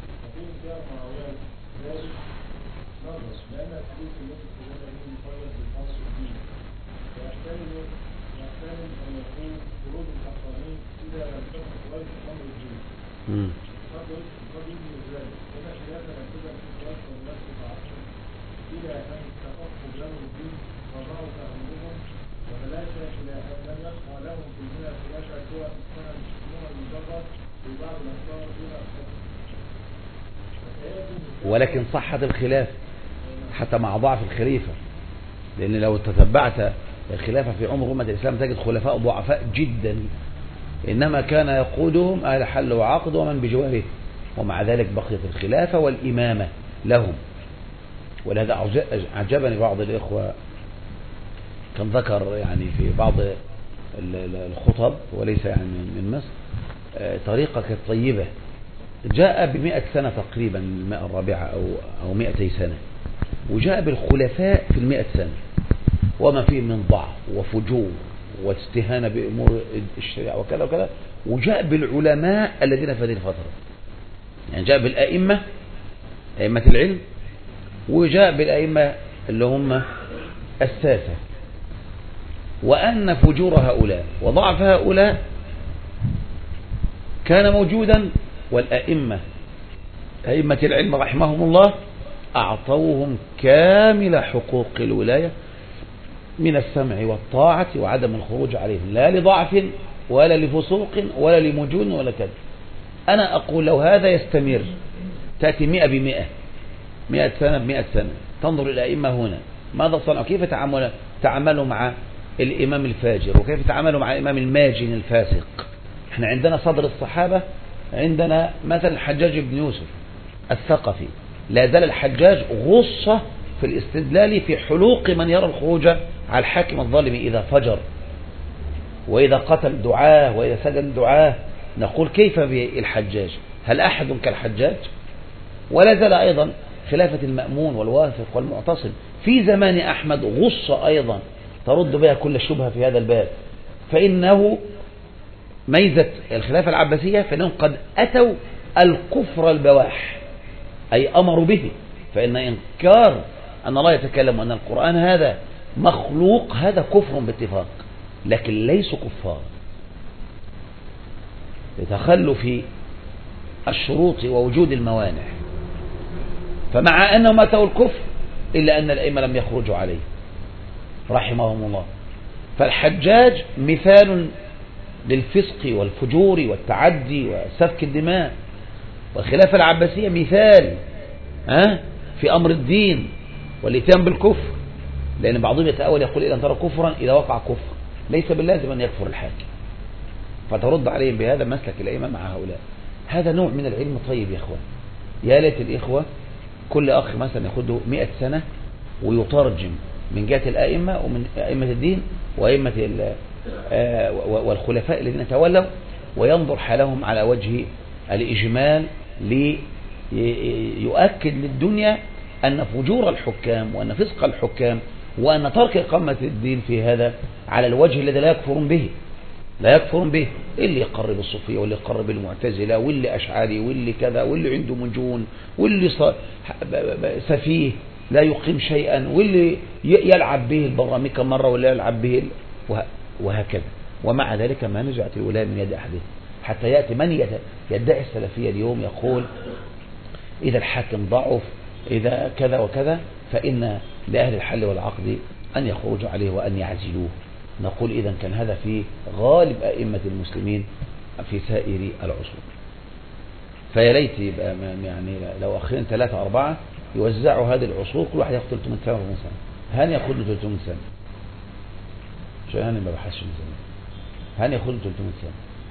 A: مم. ولكن صحت الخلاف حتى مع ضعف الخليفة، لأن لو تتبعت الخلافة في عمر أمة الإسلام تجد خلفاء ضعفاء جدا، إنما كان يقودهم أهل حل وعقد ومن بجواره، ومع ذلك بقيت الخلافة والإمامة لهم. ولهذا أعجبني بعض الإخوة كان ذكر يعني في بعض الخطب وليس يعني من مصر طريقة كانت طيبة، جاء بمئة سنة تقريبا، المئة الرابعة أو أو مئتي سنة، وجاء بالخلفاء في المئة سنة وما فيه من ضعف وفجور واستهانة بأمور الشريعة وكذا وكذا، وجاء بالعلماء الذين في هذه الفترة، يعني جاء بالأئمة أئمة العلم، وجاء بالأئمة اللي هم الساسة، وأن فجور هؤلاء وضعف هؤلاء كان موجودا، والأئمة أئمة العلم رحمهم الله أعطوهم كامل حقوق الولاية من السمع والطاعة وعدم الخروج عليهم، لا لضعف ولا لفسوق ولا لمجون ولا كذا. أنا أقول لو هذا يستمر تأتي مئة بمئة، مئة سنة بمئة سنة، تنظر الأئمة هنا ماذا صنعوا، كيف تعاملوا تعاملوا مع الإمام الفاجر، وكيف تعاملوا مع الإمام الماجن الفاسق. احنا عندنا صدر الصحابة، عندنا مثلا الحجاج بن يوسف الثقفي، لا زال الحجاج غصة في الاستدلال في حلوق من يرى الخروج على الحاكم الظالم إذا فجر وإذا قتل دعاه وإذا سجن دعاه. نقول كيف بالحجاج؟ هل أحد كالحجاج؟ ولا زال أيضا خلافة المأمون والواثق والمعتصم في زمان أحمد غصة أيضا ترد بها كل شبهة في هذا الباب. فإنه ميزة الخلافة العباسية فإنهم قد أتوا الكفر البواح، أي أمروا به. فإن إنكار أن الله يتكلم وأن القرآن هذا مخلوق هذا كفر باتفاق، لكن ليسوا كفار لتخلف الشروط ووجود الموانع. فمع أنهم أتوا الكفر إلا أن الأئمة لم يخرجوا عليه رحمهم الله. فالحجاج مثال للفسق والفجور والتعدي وسفك الدماء، والخلافة العباسية مثال ها في أمر الدين والاتيان بالكفر، لأن بعضهم يتأول يقول إذا ترى كفرا إذا وقع كفر، ليس باللازم أن يكفر الحاكم. فترد عليهم بهذا مسلك الأئمة مع هؤلاء. هذا نوع من العلم طيب يا إخوان. يا ليت الإخوة كل أخ مثلا ياخده مئة سنة ويترجم من جهة الأئمة ومن أئمة الدين وأئمة والخلفاء الذين تولوا، وينظر حالهم على وجه الإجمال ليؤكد للدنيا أن فجور الحكام وأن فسق الحكام وأن ترك إقامة الدين في هذا على الوجه الذي لا يكفرون به لا يكفرون به اللي يقرب الصوفية واللي يقرب المعتزلة واللي أشعري واللي كذا واللي عنده مجون واللي سفيه لا يقيم شيئا واللي يلعب به البراميكا مرة ولا يلعب به وهكذا. ومع ذلك ما نزعت الولاية من يد أحدهم، حتى يأتي من يدعي السلفية اليوم يقول إذا الحاكم ضعف إذا كذا وكذا فإن لأهل الحل والعقد أن يخرجوا عليه وأن يعزلوه. نقول إذا كان هذا في غالب أئمة المسلمين في سائر العصور. فيا ليت يبقى يعني لو أخرين ثلاثة أربعة يوزعوا هذه العصور كل واحد ياخد ثلاثمائة سنة وخمسين سنة. هاني ياخد له ثلاثمائة سنة، شو هاني ما بحسش من زمان، هاني ياخد له ثلاثمائة سنة،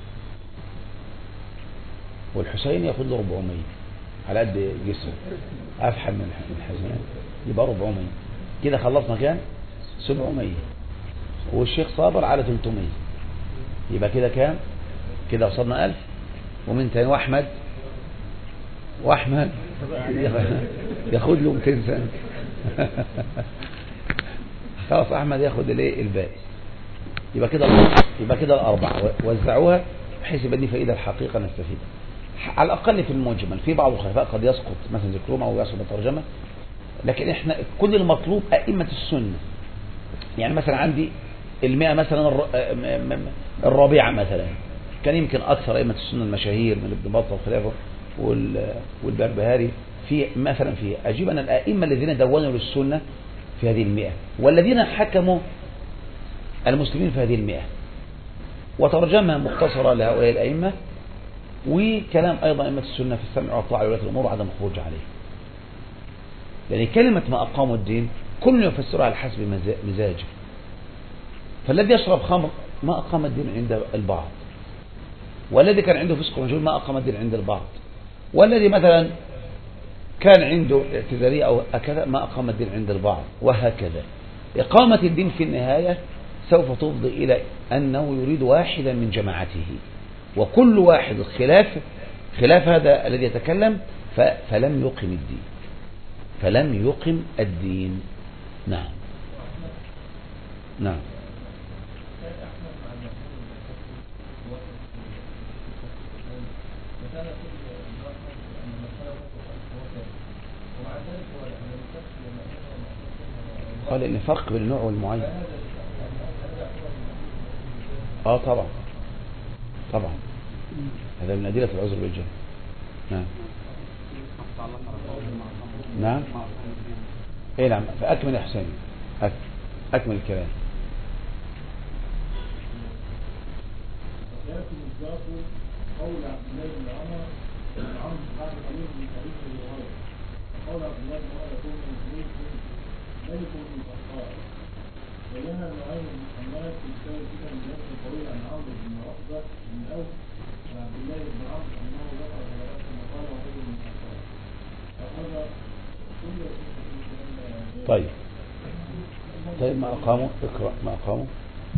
A: والحسين ياخد له أربعمائة على قد جسمه أفحم من الحسين يبقى أربعمائة، كده خلصنا كام؟ سبعمائة. والشيخ صابر على ثلاثمائة، يبقى كده كام؟ كده وصلنا ألف. ومن تاني وأحمد وأحمد ياخد له مئتين سنة خلاص احمد ياخد الايه الباقي، يبقى كده يبقى كده الاربعه وزعوها بحيث يبقى دي فائده الحقيقه نستفيدها على الاقل في المجمل. في بعض الخلفاء قد يسقط مثلا ذكرهم او يسقط الترجمه، لكن احنا كل المطلوب ائمه السنه. يعني مثلا عندي المئة مثلا الرابعه مثلا كان يمكن اكثر ائمه السنه المشاهير من ابن بطه وخلافه والبربهاري في مثلا في اجيب انا الائمه الذين دونوا للسنه في هذه المئة والذين حكموا المسلمين في هذه المئة، وترجمها مختصرة لهؤلاء الأئمة، وكلام أيضا أئمة السنة في السمع والطاعة لولاة الأمور وعدم الخروج عليه. يعني كلمة ما أقاموا الدين كل يفسرها على حسب مزاجه. فالذي يشرب خمر ما أقام الدين عند البعض، والذي كان عنده فسق ومجهول ما أقام الدين عند البعض، والذي مثلا كان عنده اعتذارية أو كذا ما أقام الدين عند البعض، وهكذا. إقامة الدين في النهاية سوف تفضي إلى أنه يريد واحدا من جماعته، وكل واحد خلاف خلاف هذا الذي يتكلم فلم يقم الدين فلم يقم الدين. نعم نعم. قال إن فرق بين النوع والمعين. اه طبعا طبعا هذا من أدلة العذر بالجهل. نعم نعم ايه نعم. فأكمل يا حسين أكمل الكلام. قول عبد الله بن عمر بن عمرو بعد قليل من تاريخ الرواية قول عبد الله بن عمر يكون من ملك من الأخبار بينها نوعين من محمد في كتاب كده من نفس الطويل عن عمرو بن عقبة بن أوس وعبد الله بن عمرو أنه ذكر روايات المقال وغيره من الأخبار فهذا كل. طيب طيب ما أقاموا اقرأ ما أقاموا.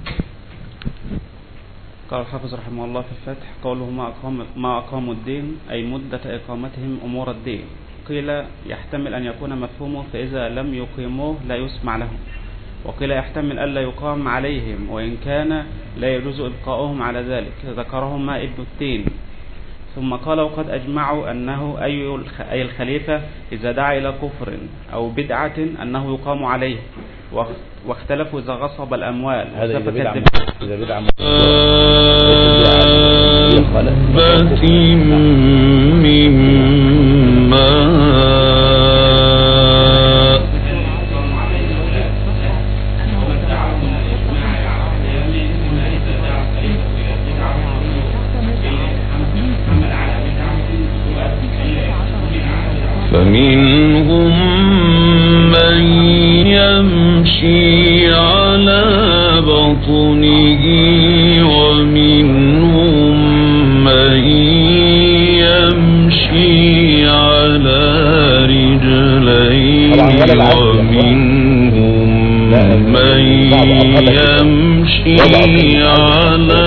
C: قال الحافظ رحمه الله في الفتح قوله ما أقام ما أقاموا الدين أي مدة إقامتهم أمور الدين. قيل يحتمل أن يكون مفهومه فإذا لم يقيموه لا يسمع لهم، وقيل يحتمل ألا يقام عليهم وإن كان لا يجوز إبقاؤهم على ذلك، ذكرهما ابن التين. ثم قال وقد أجمعوا أنه أي الخليفة إذا دعا إلى كفر أو بدعة أنه يقام عليه، واختلفوا إذا غصب الأموال
A: هذا إذا بدعة إذا بدعة
D: فمنهم من يمشي على بطنه ومنهم من يمشي على رجلين ومنهم من يمشي على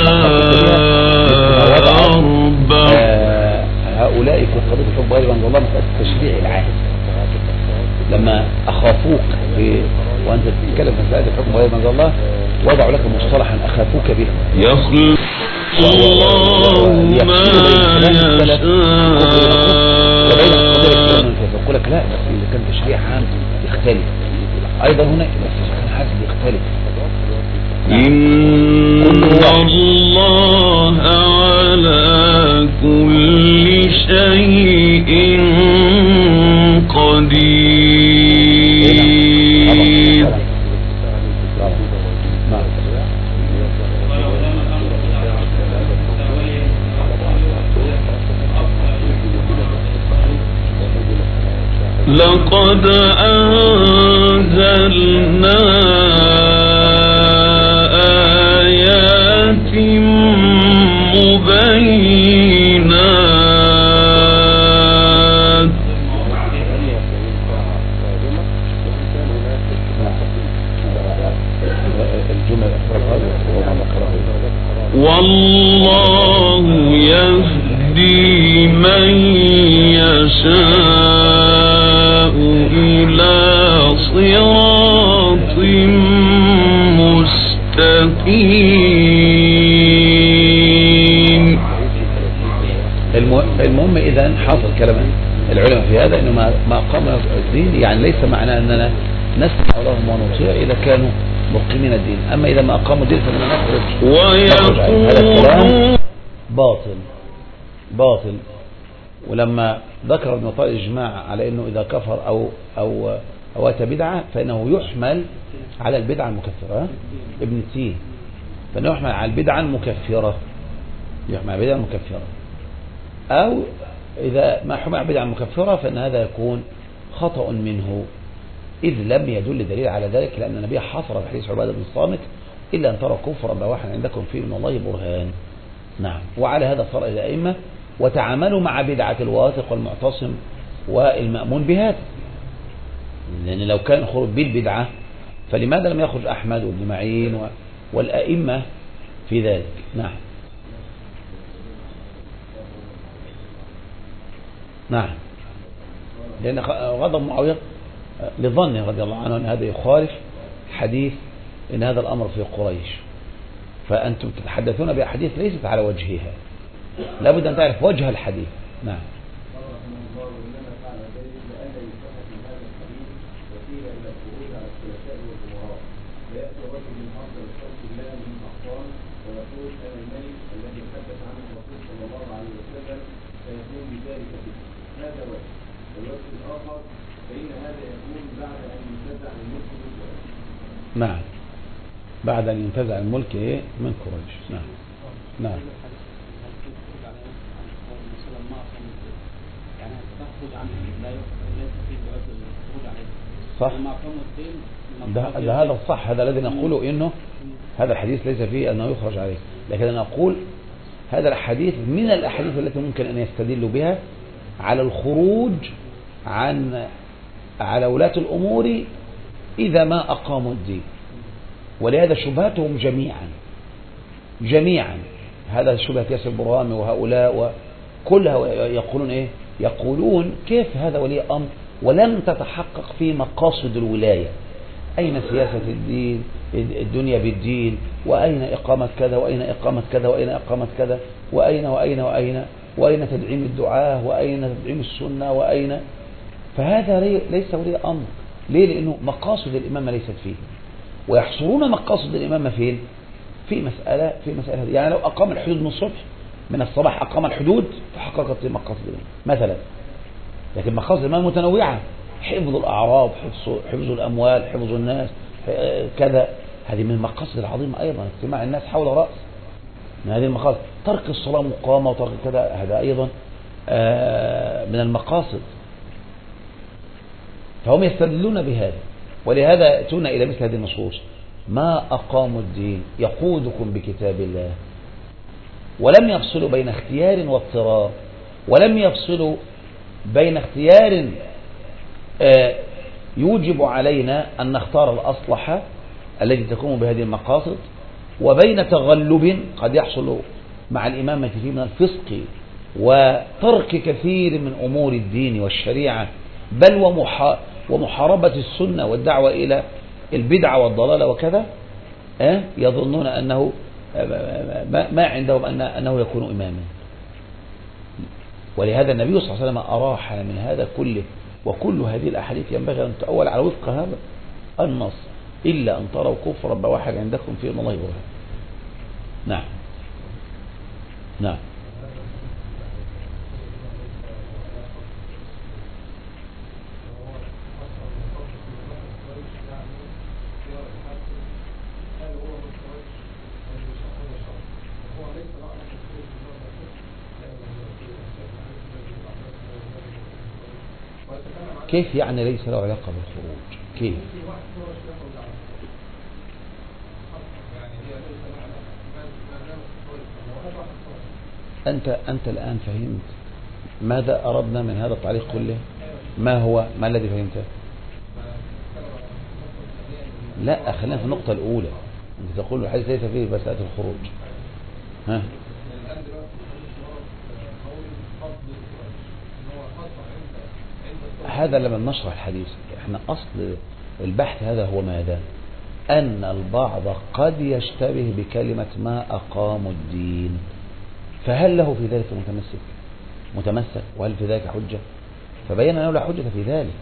D: أربع.
A: هؤلاء في قضية الحب أيضا والله مسألة التشريع العام لما أخافوك في وأنت تتكلم في مسألة الحكم أيضا الله وضعوا لك مصطلحا أخافوك به
D: يخلق الله ما يشاء
A: يقول لك لا بس إذا كان تشريع عام يختلف أيضا هنا بس إذا كان حاسب يختلف.
D: إن الله على كل شيء قدير. لقد أنزلنا آيات مبينات والله يهدي من يشاء إلى صراط مستقيم.
A: المهم إذا حاصل كلام العلماء في هذا إنه ما أقام الدين يعني ليس معناه أننا نسمع لهم ونطيع إذا كانوا مقيمين الدين، أما إذا ما أقاموا الدين فإننا نخرج. هذا الكلام باطل باطل. ولما ذكر ابن طارق الإجماع على أنه إذا كفر أو أو أو أتى بدعة فإنه يحمل على البدعة المكفرة، ابن تين، فإنه يحمل على البدعة المكفرة، يحمل على البدعة المكفرة. أو إذا ما حمل على البدعة المكفرة فإن هذا يكون خطأ منه، إذ لم يدل دليل على ذلك، لأن النبي حصر في حديث عبادة بن الصامت إلا أن ترى كفرا بواحا عندكم فيه من الله برهان. نعم. وعلى هذا صار الأئمة وتعاملوا مع بدعة الواثق والمعتصم والمأمون بهذا، لأن لو كان خروج بالبدعة فلماذا لم يخرج أحمد وابن معين والأئمة في ذلك؟ نعم نعم. لأن غضب معاوية لظنه رضي الله عنه أن هذا يخالف حديث إن هذا الأمر في قريش، فأنتم تتحدثون بأحاديث ليست على وجهها، لابد أن تعرف وجه الحديث. نعم. نعم. بعد أن ينتزع الملك إيه من قريش. نعم نعم. صح. ده, ده هذا الصح، هذا الذي نقوله إنه هذا الحديث ليس فيه أنه يخرج عليه، لكن نقول هذا الحديث من الأحاديث التي ممكن أن يستدل بها على الخروج عن على ولاة الأمور إذا ما أقاموا الدين. ولهذا شبهتهم جميعا جميعا هذا شبهة ياسر برهامي وهؤلاء وكلها يقولون إيه؟ يقولون كيف هذا ولي أمر ولم تتحقق فيه مقاصد الولاية؟ أين سياسة الدين الدنيا بالدين، وأين إقامة كذا وأين إقامة كذا وأين إقامة كذا وأين وأين وأين وأين تدعيم الدعاة وأين تدعيم السنة وأين. فهذا ليس ولي أمر. ليه؟ لأنه مقاصد الإمامة ليست فيه، ويحصرون مقاصد الإمامة فين؟ في مسألة في مسألة هذه. يعني لو أقام الحدود من الصبح من الصباح أقام الحدود فحققت مقاصد الإمامة مثلا، لكن مقاصد الإمامة متنوعة، حفظ الأعراض، حفظ, حفظ الأموال، حفظ الناس كذا، هذه من المقاصد العظيمة أيضا، اجتماع الناس حول رأس من هذه المقاصد. ترك الصلاة مقامة وترك كذا هذا أيضا من المقاصد. فهم يستدلون بهذا، ولهذا يأتون إلى مثل هذه النصوص: ما أقاموا الدين يقودكم بكتاب الله، ولم يفصلوا بين اختيار واضطرار، ولم يفصلوا بين اختيار يوجب علينا أن نختار الأصلح الذي تقوم بهذه المقاصد، وبين تغلب قد يحصل مع الإمامة فيه من الفسق وترك كثير من أمور الدين والشريعة، بل ومحاربة السنة والدعوة إلى البدع والضلال وكذا. يظنون أنه ما عندهم أنه يكون إماما. ولهذا النبي صلى الله عليه وسلم أراح من هذا كله، وكل هذه الأحاديث ينبغي أن تؤول على وفق هذا النص: إلا أن تروا كفرا بواحد عندكم فيه من الله برهان. نعم نعم. كيف يعني ليس له علاقة بالخروج؟ كيف؟ أنت أنت الآن فهمت ماذا أردنا من هذا التعليق كله؟ ما هو ما الذي فهمته؟ لا، خلينا في النقطة الأولى. أنت تقول الحديث ليس فيه مسألة الخروج. ها؟ هذا لما نشرح الحديث، احنا أصل البحث هذا هو ماذا؟ أن البعض قد يشتبه بكلمة ما أقاموا الدين، فهل له في ذلك متمسك متمسك وهل في ذلك حجة؟ فبين أنه لا حجة في ذلك.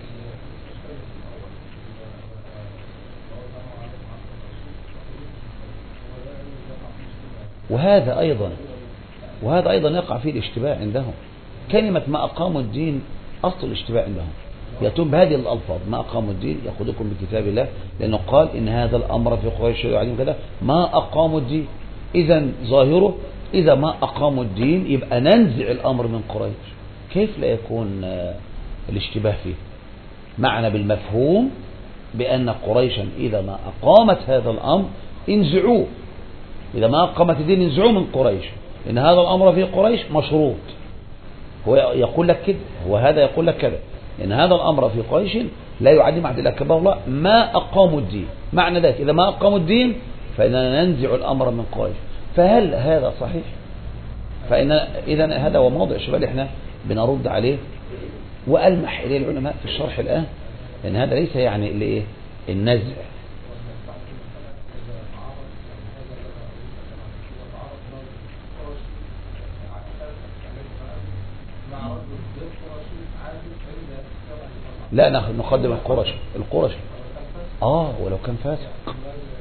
A: وهذا أيضا وهذا أيضا يقع فيه الاشتباه عندهم. كلمة ما أقاموا الدين أصل الاشتباه عندهم، يأتون بهذه الألفاظ ما أقاموا الدين يأخذكم بكتاب الله، لأنه قال إن هذا الأمر في قريش يعلم كذا ما أقاموا الدين. إذا ظاهره إذا ما أقاموا الدين يبقى ننزع الأمر من قريش. كيف لا يكون الاشتباه فيه؟ معنى بالمفهوم بأن قريشا إذا ما أقامت هذا الأمر انزعوه، إذا ما أقامت الدين انزعوه من قريش، إن هذا الأمر في قريش مشروط. هو يقول لك كده، هو هذا يقول لك كذا، إن هذا الأمر في قريش لا يعد مع إلا كبر الله ما أقاموا الدين. معنى ذلك إذا ما أقاموا الدين فإننا ننزع الأمر من قريش. فهل هذا صحيح؟ فإن إذا هذا هو موضع الشباب إحنا بنرد عليه وألمح إليه العلماء في الشرح الآن، لأن هذا ليس يعني الإيه النزع. لا نقدم القرش القرش اه ولو كان فاسق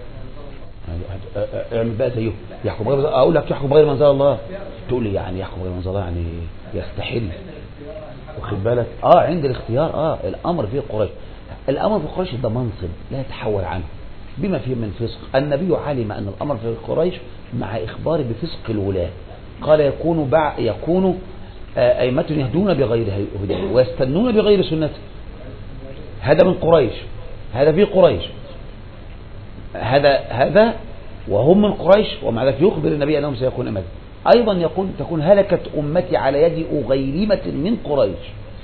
A: اعمل بقى زيه يحكم غير، اقول لك يحكم غير منزل الله، تقول لي يعني يحكم غير منزل الله يعني يستحل، واخد بالك؟ اه عند الاختيار اه الامر في قريش، الامر في قريش ده منصب لا يتحول عنه بما فيه من فسق. النبي علم ان الامر في قريش مع اخباره بفسق الولاة، قال يكون بع يكون ائمة يهدون بغير هداه ويستنون بغير سنته. هذا من قريش، هذا في قريش، هذا هذا وهم من قريش، ومع ذلك يخبر النبي أنهم سيكون أمة. أيضا يقول تكون هلكت أمتي على يد أغيلمة من قريش،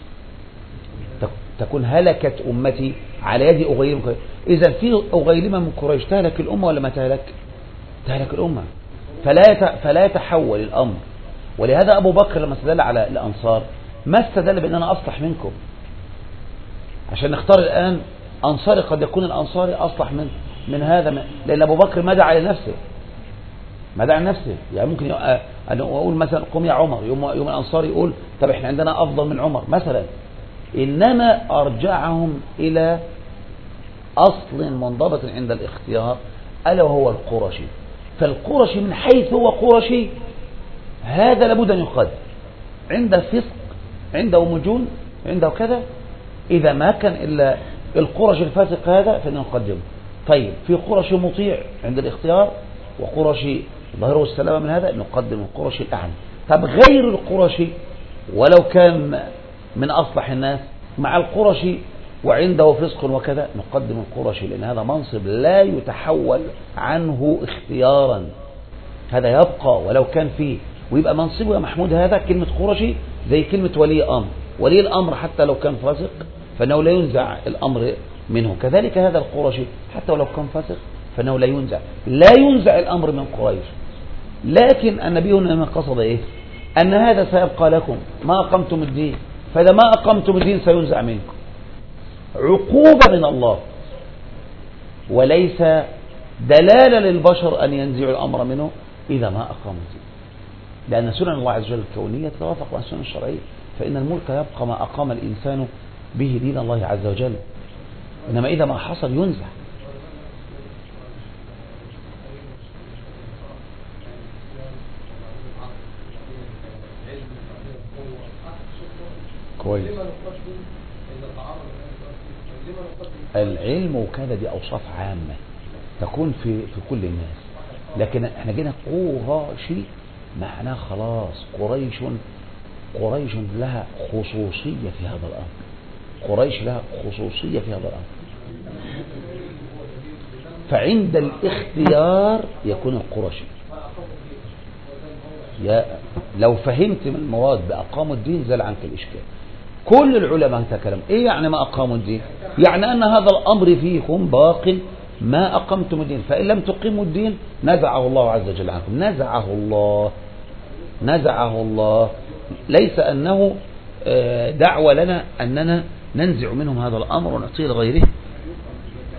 A: تكون هلكت أمتي على يد أغيلمة من قريش. إذا في أغيلمة من قريش تهلك الأمة ولا ما تهلك؟ تهلك الأمة. فلا فلا يتحول الأمر. ولهذا أبو بكر لما استدل على الأنصار ما استدل بأن أنا أصلح منكم، عشان نختار الآن أنصاري قد يكون الأنصاري أصلح من من هذا، لأن أبو بكر ما دعا لنفسه، ما دعا لنفسه. يعني ممكن أن أقول مثلا قم يا عمر، يوم يوم الأنصاري يقول طب إحنا عندنا أفضل من عمر مثلا، إنما أرجعهم إلى أصل منضبط عند الاختيار ألا وهو القرشي. فالقرشي من حيث هو قرشي هذا لابد أن يقدر، عنده فسق، عنده مجون، عنده كذا. إذا ما كان إلا القرشي الفاسق هذا فنقدمه. طيب في قرشي مطيع عند الاختيار وقرشي ظاهره السلامة من هذا نقدم القرشي الأعلى. طب غير القرشي ولو كان من أصلح الناس مع القرشي وعنده فسق وكذا نقدم القرشي، لأن هذا منصب لا يتحول عنه اختيارا، هذا يبقى ولو كان فيه، ويبقى منصبه يا محمود هذا كلمة قرشي زي كلمة ولي أمر. ولي الأمر حتى لو كان فاسق فإنه لا ينزع الأمر منه، كذلك هذا القرشي حتى ولو كان فاسق فإنه لا ينزع لا ينزع الأمر من قريش. لكن النبي هنا قصد إيه؟ أن هذا سيبقى لكم ما أقمتم الدين، فإذا ما أقمتم الدين سينزع منكم، عقوبة من الله وليس دلالة للبشر أن ينزعوا الأمر منه إذا ما أقاموا الدين، لأن سنن الله عز وجل الكونية توافق مع السنن الشرعية. فإن الملك يبقى ما أقام الإنسان به دين الله عز وجل، إنما إذا ما حصل ينزع. كويس. العلم وكذا دي أوصاف عامة تكون في في كل الناس، لكن احنا جينا قراشي معناه خلاص قريش قريش لها خصوصية في هذا الأمر، قريش لها خصوصية في هذا الأمر. فعند الاختيار يكون القرشي. يا لو فهمت من المواد بأقاموا الدين زال عنك الإشكال. كل العلماء تكلم إيه يعني ما أقاموا الدين؟ يعني أن هذا الأمر فيكم باق ما أقمتم الدين، فإن لم تقيموا الدين نزعه الله عز وجل عنكم. نزعه الله نزعه الله ليس أنه دعوة لنا أننا ننزع منهم هذا الأمر ونعطيه لغيره.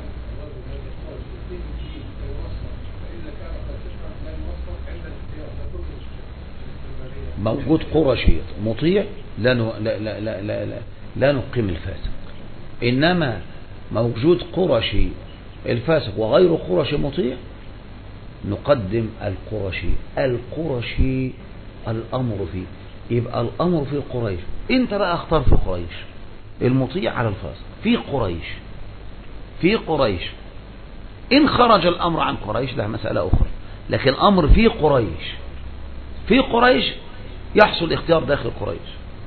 A: موجود قرشي مطيع لا لا لا لا لا, لا, لا نقيم الفاسق. إنما موجود قرشي الفاسق وغير قرشي مطيع نقدم القرشي. القرشي الأمر فيه، يبقى الأمر في قريش. انت بقى اختار في قريش المطيع على الفاسق. في قريش في قريش إن خرج الأمر عن قريش ده مسألة أخرى، لكن أمر في قريش في قريش يحصل اختيار داخل قريش.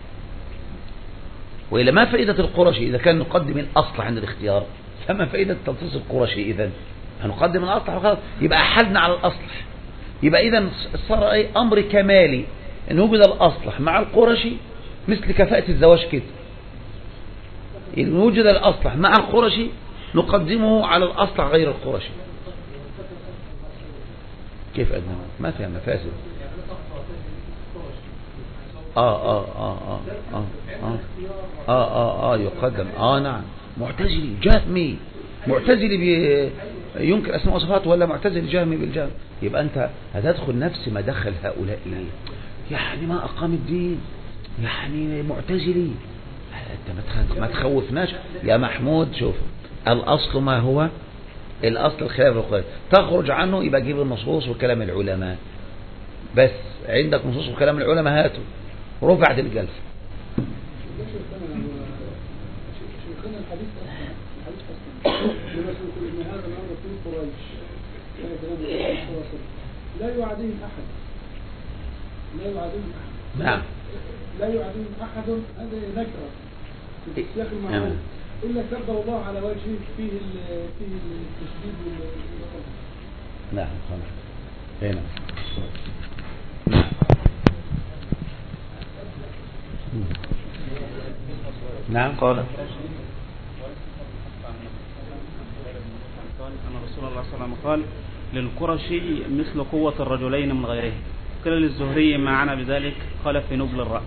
A: وإلا ما فائدة القرشي إذا كان نقدم الأصل عند الاختيار؟ فما فائدة تنصيص القرشي إذن؟ هنقدم الأصل خلاص، يبقى أحلنا على الأصل. يبقى إذن صار أي أمر كمالي إن وجد الأصلح مع القرشي مثل كفاءة الزواج كده. إن وجد الأصلح مع القرشي نقدمه على الأصلح غير القرشي. كيف أدنى؟ ما فيها مفاسد. آه آه آه آه آه آه آه آه آه يقدم. آه نعم. معتزلي جهمي، معتزلي بي ينكر أسماء وصفات ولا معتزلي جهمي بالجهم. يبقى أنت هتدخل نفس ما دخل هؤلاء إليه، يعني ما أقام الدين، يعني معتزلي. أنت ما تخوفناش يا محمود. شوف الأصل ما هو الأصل الخلاف القرآن، تخرج عنه يبقى جيب النصوص وكلام العلماء. بس عندك نصوص وكلام العلماء هاته، رفعت الجلسة.
E: شيخنا الحديث الحديث أصلا إن هذا الأمر في قريش لا يعاديه أحد لا يعاديه أحد
A: نعم
E: لا يعاديه أحد. هذا نكرة في السياق المعروف إلا كبر الله على وجهه فيه فيه التشديد والقدر.
A: نعم خلاص هنا نعم
C: قال أن رسول الله صلى الله عليه وسلم قال للقرشي مثل قوة الرجلين من غيره. قيل للزهري ما عنى بذلك؟ قال في نبل الرأي.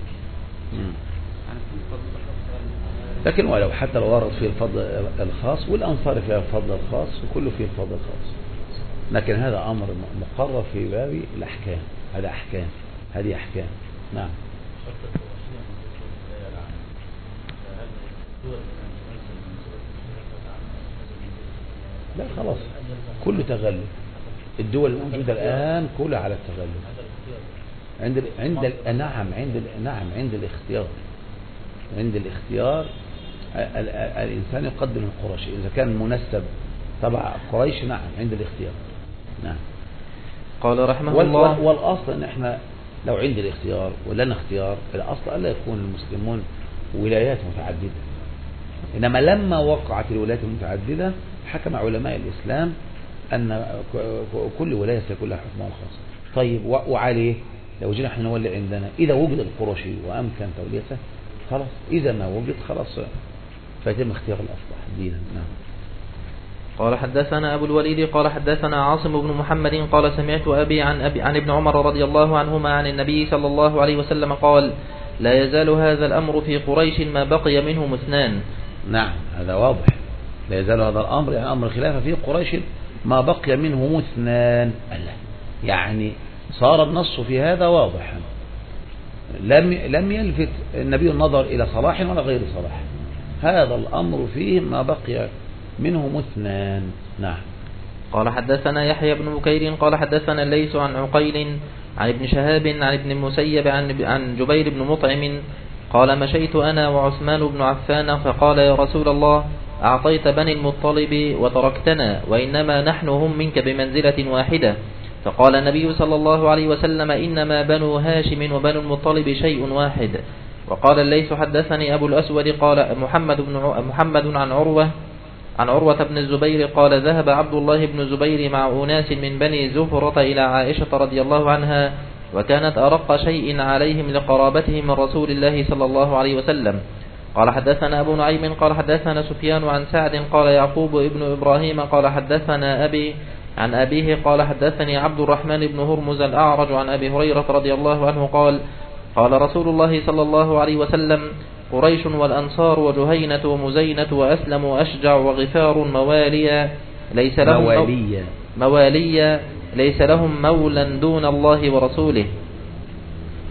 A: لكن ولو حتى لو ورد فيه الفضل الخاص والأنصار فيها الفضل الخاص وكله فيه الفضل الخاص، لكن هذا أمر مقرر في باب الأحكام. هذا أحكام، هذه أحكام. نعم. لا خلاص كله تغلب. الدول الموجودة الآن كلها على التغلب. عند ال... عند ال... نعم عند ال... نعم عند الاختيار عند الاختيار ال... ال... الإنسان يقدم القرشي إذا كان منسب تبع قريش. نعم عند الاختيار. نعم.
B: قال رحمه
A: وال...
B: الله.
A: والأصل أن احنا لو عند الاختيار ولنا اختيار، الأصل ألا يكون المسلمون ولايات متعددة. إنما لما وقعت الولايات المتعددة حكم علماء الإسلام أن كل ولاية سيكون لها حكمها الخاص. طيب وعليه لو جينا احنا نولي عندنا إذا وجد القرشي وأمكن توليته خلاص، إذا ما وجد خلاص فيتم اختيار الأصلح دينا. نعم.
B: قال حدثنا أبو الوليد قال حدثنا عاصم بن محمد قال سمعت أبي عن, أبي عن ابن عمر رضي الله عنهما عن النبي صلى الله عليه وسلم قال لا يزال هذا الأمر في قريش ما بقي منهم اثنان.
A: نعم هذا واضح. لا يزال هذا الأمر يعني أمر الخلافة في قريش ما بقي منهم اثنان. يعني صار النص في هذا واضحا، لم لم يلفت النبي النظر إلى صلاح ولا غير صلاح. هذا الأمر فيه ما بقي منهم اثنان. نعم.
B: قال حدثنا يحيى بن بكير قال حدثنا الليث عن عقيل عن ابن شهاب عن ابن المسيب عن عن جبير بن مطعم قال مشيت أنا وعثمان بن عفان فقال يا رسول الله أعطيت بني المطلب وتركتنا وإنما نحن هم منك بمنزلة واحدة. فقال النبي صلى الله عليه وسلم إنما بنو هاشم وبنو المطلب شيء واحد. وقال الليث حدثني أبو الأسود قال محمد بن محمد عن عروة عن عروة بن الزبير قال ذهب عبد الله بن الزبير مع أناس من بني زهرة إلى عائشة رضي الله عنها وكانت أرق شيء عليهم لقرابتهم من رسول الله صلى الله عليه وسلم. قال حدثنا أبو نعيم قال حدثنا سفيان عن سعد قال يعقوب ابن إبراهيم قال حدثنا أبي عن أبيه قال حدثني عبد الرحمن بن هرمز الأعرج عن أبي هريرة رضي الله عنه قال قال رسول الله صلى الله عليه وسلم قريش والأنصار وجهينة ومزينة وأسلم وأشجع وغفار مواليا ليس لهم
A: مواليا
B: مواليا ليس لهم مولا دون الله ورسوله.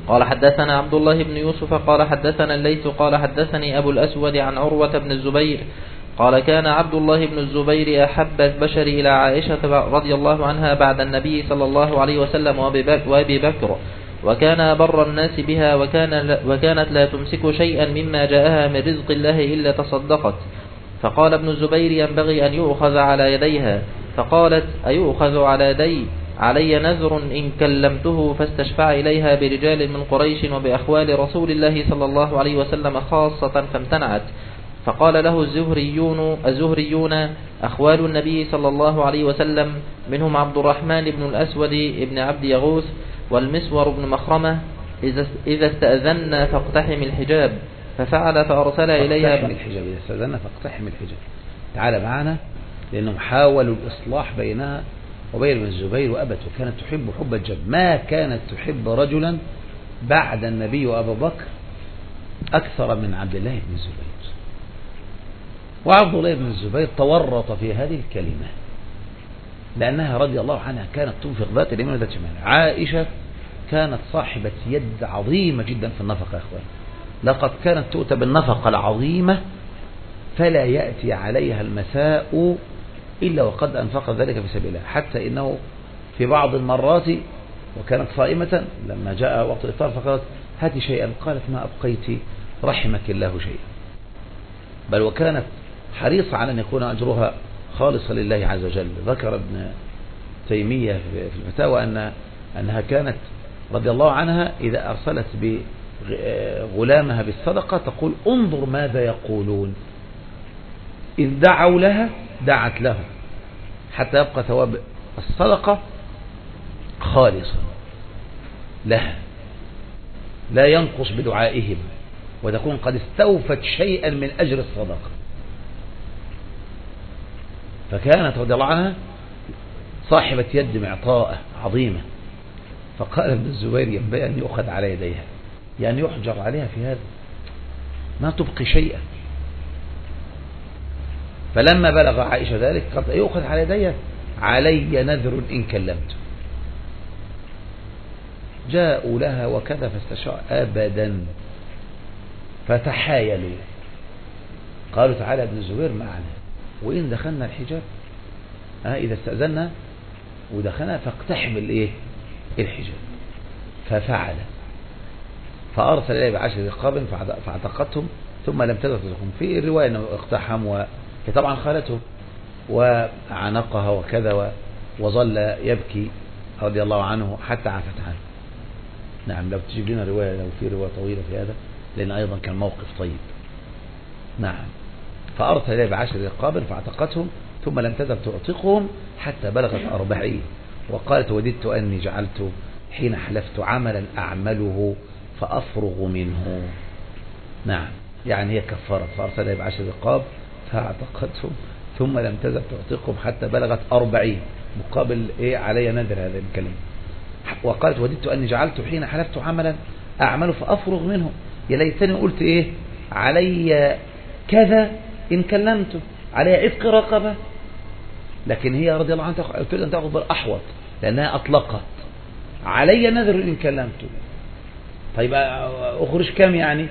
B: قال حدثنا عبد الله بن يوسف قال حدثنا الليث قال حدثني أبو الأسود عن عروة بن الزبير قال كان عبد الله بن الزبير أحب البشر إلى عائشة رضي الله عنها بعد النبي صلى الله عليه وسلم وأبي بكر، وكان بر الناس بها، وكان وكانت لا تمسك شيئا مما جاءها من رزق الله إلا تصدقت. فقال ابن الزبير ينبغي أن يؤخذ على يديها، فقالت أيؤخذ على يدي؟ علي نذر إن كلمته فاستشفع إليها برجال من قريش وبأخوال رسول الله صلى الله عليه وسلم خاصة فامتنعت. فقال له الزهريون, الزهريون أخوال النبي صلى الله عليه وسلم منهم عبد الرحمن بن الأسود بن عبد يغوث والمسور بن مخرمة إذا استأذن فاقتحم الحجاب، ففعل فأرسل إليها
A: فاقتحم الحجاب إذا استأذن فاقتحم الحجاب. تعال معنا، لأنهم حاولوا الإصلاح بينها وبين ابن الزبير وأبت، وكانت تحب حب الجد. ما كانت تحب رجلا بعد النبي وأبو بكر أكثر من عبد الله بن الزبير. وعبد الله بن الزبير تورط في هذه الكلمة لأنها رضي الله عنها كانت تنفق ذات اليمين وذات الشمال. عائشة كانت صاحبة يد عظيمة جدا في النفقة يا أخوان، لقد كانت تؤتى بالنفقة العظيمة فلا يأتي عليها المساء إلا وقد أنفق ذلك في سبيل الله، حتى إنه في بعض المرات وكانت صائمة لما جاء وقت الإفطار فقالت هاتي شيئا، قالت ما أبقيت رحمك الله شيئا، بل وكانت حريصة على أن يكون أجرها خالصا لله عز وجل. ذكر ابن تيمية في الفتاوى أن أنها كانت رضي الله عنها إذا أرسلت بغلامها بالصدقة تقول انظر ماذا يقولون، إذ دعوا لها دعت لهم حتى يبقى ثواب الصدقة خالصا لها لا ينقص بدعائهم، وتكون قد استوفت شيئا من أجر الصدقة. فكانت رضي الله عنها صاحبة يد معطاءة عظيمة. فقال ابن الزبير ينبغي أن يؤخذ على يديها، يعني يحجر عليها في هذا، ما تبقي شيئا. فلما بلغ عائشة ذلك قالت يؤخذ على يديها؟ علي نذر إن كلمت. جاءوا لها وكذا فاستشاء أبدا، فتحايلوا قالوا تعالى ابن الزبير معنا، وإن دخلنا الحجاب ها إذا استأذنا ودخلنا فاقتحم الايه الحجاب. ففعل فأرسل إليه بعشر رقاب فاعتقتهم ثم لم تزل تزقهم. في الرواية أنه اقتحم، وهي طبعا خالته، وعنقها وكذا، وظل يبكي رضي الله عنه حتى عفت عنه. نعم، لو تجيب لنا رواية، لو في رواية طويلة في هذا، لأن أيضا كان موقف طيب. نعم. فأرسل إليه بعشر رقاب فاعتقتهم ثم لم تزل تعتقهم حتى بلغت أربعين. وقالت وددت أني جعلت حين حلفت عملا أعمله فأفرغ منه. نعم، يعني هي كفارة. فأرسل إليه بعشر رقاب فاعتقتهم ثم لم تزل تعتقهم حتى بلغت أربعين، مقابل إيه علي نذر هذا الكلام. وقالت وددت أني جعلت حين حلفت عملا أعمله فأفرغ منه، يا ليتني قلت إيه علي كذا إن كلمته، علي عتق رقبة. لكن هي رضي الله عنها تريد أن تأخذ بالأحوط لأنها أطلقت علي نذر إن كلمته. طيب أخرج كم يعني؟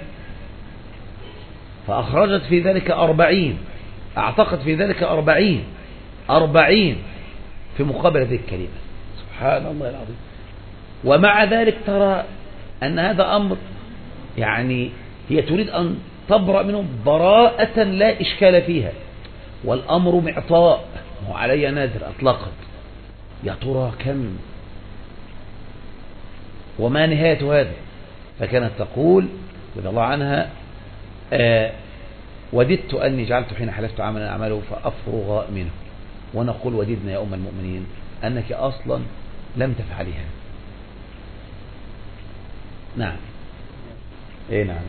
A: فأخرجت في ذلك أربعين، أعتقد في ذلك أربعين أربعين في مقابل هذه الكلمة. سبحان الله العظيم. ومع ذلك ترى أن هذا أمر يعني هي تريد أن تبرأ منه براءة لا إشكال فيها، والأمر معطاء وعلي نادر أطلقت. يا ترى كم وما نهاية هذا؟ فكانت تقول رضي الله عنها آه وددت أني جعلت حين حلفت عملا أعمله فأفرغ منه. ونقول وددنا يا أم المؤمنين أنك أصلا لم تفعلها. نعم. إيه نعم.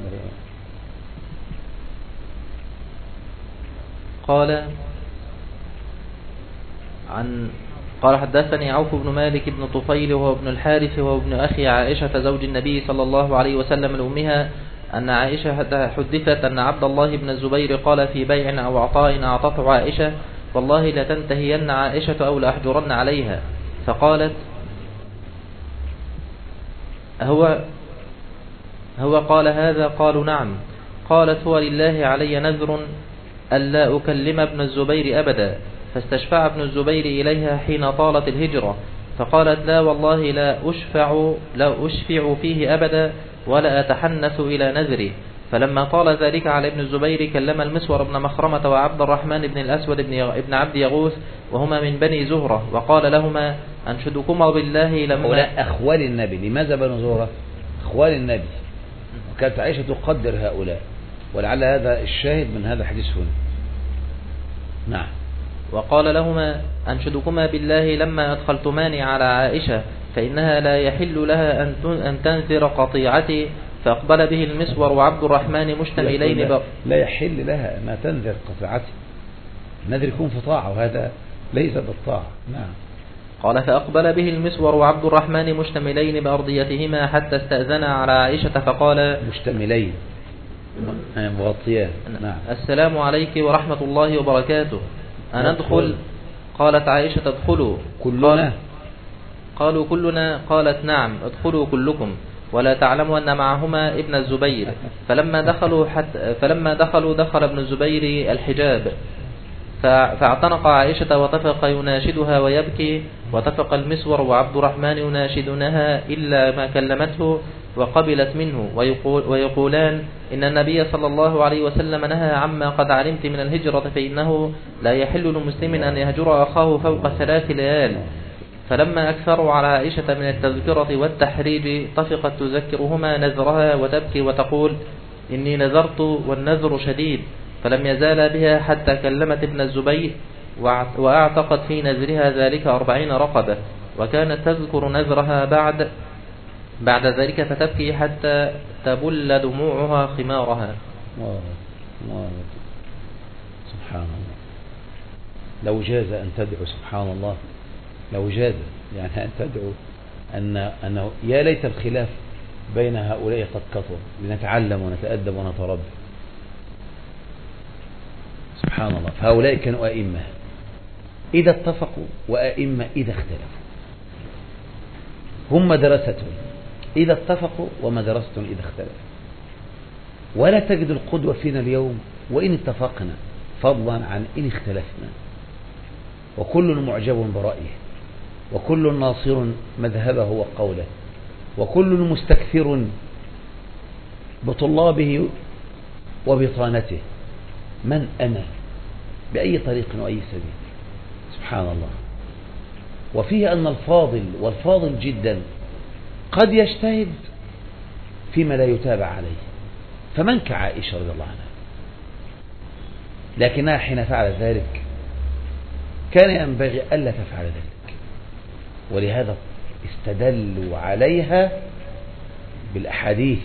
B: قال عن قال حدثني عوف بن مالك بن طفيل وهو ابن الحارث وهو ابن أخي عائشة زوج النبي صلى الله عليه وسلم لأمها أن عائشة حدثت أن عبد الله بن الزبير قال في بيع أو عطاء أعطته عائشة والله لتنتهين عائشة أو لأحجرن عليها. فقالت هو هو قال هذا؟ قالوا نعم. قالت هو لله علي نذر ألا أكلم ابن الزبير أبدا. فاستشفع ابن الزبير إليها حين طالت الهجرة، فقالت لا والله لا أشفع, لا أشفع فيه أبدا ولا أتحنث إلى نذري. فلما طال ذلك على ابن الزبير كلم المسور بن مخرمة وعبد الرحمن بن الأسود بن عبد يغوث وهما من بني زهرة، وقال لهما أنشدكما بالله لما
A: هؤلاء أخوال النبي. لماذا بنو زهرة؟ أخوال النبي، وكانت عائشة تقدر هؤلاء، ولعل هذا الشاهد من هذا الحديث هنا. نعم.
B: وقال لهما أنشدكما بالله لما أدخلتماني على عائشة فإنها لا يحل لها أن تنذر قطيعتي. فأقبل به المسور وعبد الرحمن مشتملين
A: لا, لا يحل لها أن تنذر قطيعتي. النذر يكون في طاعة وهذا ليس بالطاعة. نعم.
B: قال فأقبل به المسور وعبد الرحمن مشتملين بأرضيتهما حتى استأذنا على عائشة فقال
A: مشتملين مغطيان. نعم.
B: السلام عليك ورحمة الله وبركاته، أنا أدخل؟ قالت عائشة ادخلوا.
A: كلنا؟
B: قالوا كلنا. قالت نعم ادخلوا كلكم، ولا تعلموا أن معهما ابن الزبير. فلما دخلوا حتى فلما دخلوا دخل ابن الزبير الحجاب فاعتنق عائشة وطفق يناشدها ويبكي، وطفق المسور وعبد الرحمن يناشدونها إلا ما كلمته وقبلت منه، ويقول ويقولان إن النبي صلى الله عليه وسلم نهى عما قد علمت من الهجرة، فإنه لا يحل لمسلم أن يهجر أخاه فوق ثلاث ليال. فلما أكثروا على عائشة من التذكرة والتحريج طفقت تذكرهما نذرها وتبكي وتقول إني نذرت والنذر شديد، فلم يزال بها حتى كلمت ابن الزبير وأعتقت في نذرها ذلك أربعين رقبة، وكانت تذكر نذرها بعد بعد ذلك فتبكي حتى تبل دموعها خمارها.
A: الله الله سبحان الله. لو جاز أن تدعو سبحان الله، لو جاز يعني أن تدعو أن أنه يا ليت الخلاف بين هؤلاء قد كثر لنتعلم ونتأدب ونتربى. سبحان الله. فهؤلاء كانوا أئمة إذا اتفقوا وأئمة إذا اختلفوا. هم مدرستهم إذا اتفقوا ومدرستهم إذا اختلفوا. ولا تجد القدوة فينا اليوم وإن اتفقنا، فضلا عن إن اختلفنا. وكل معجب برأيه، وكل ناصر مذهبه وقوله، وكل مستكثر بطلابه وبطانته. من أنا بأي طريق وأي سبيل؟ سبحان الله. وفيه أن الفاضل والفاضل جدا قد يجتهد فيما لا يتابع عليه، فمن كعائشة رضي الله عنها، لكنها حين فعلت ذلك كان ينبغي ألا تفعل ذلك، ولهذا استدلوا عليها بالأحاديث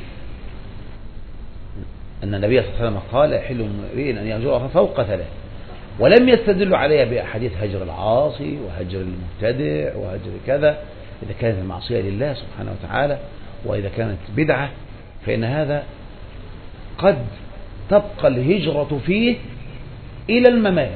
A: أن النبي صلى الله عليه وسلم قال يحل امرئ أن يهجرها فوق ثلاث، ولم يستدلوا عليها بأحاديث هجر العاصي وهجر المبتدع وهجر كذا إذا كانت المعصية لله سبحانه وتعالى، وإذا كانت بدعة فإن هذا قد تبقى الهجرة فيه إلى الممات.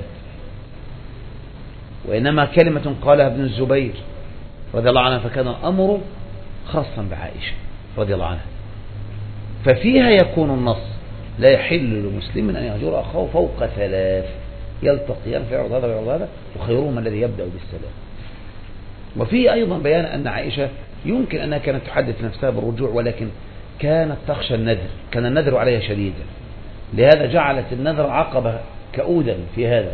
A: وإنما كلمة قالها ابن الزبير رضي الله عنه فكان الأمر خاصا بعائشة رضي الله عنها، ففيها يكون النص لا يحل لمسلم أن يهجر أخاه فوق ثلاث يلتقيان فيعرض هذا ويعرض هذا وخيرهما الذي يبدأ بالسلام. وفيه أيضا بيان أن عائشة يمكن أنها كانت تحدث نفسها بالرجوع، ولكن كانت تخشى النذر، كان النذر عليها شديدا، لهذا جعلت النذر عقبة كؤودا في هذا،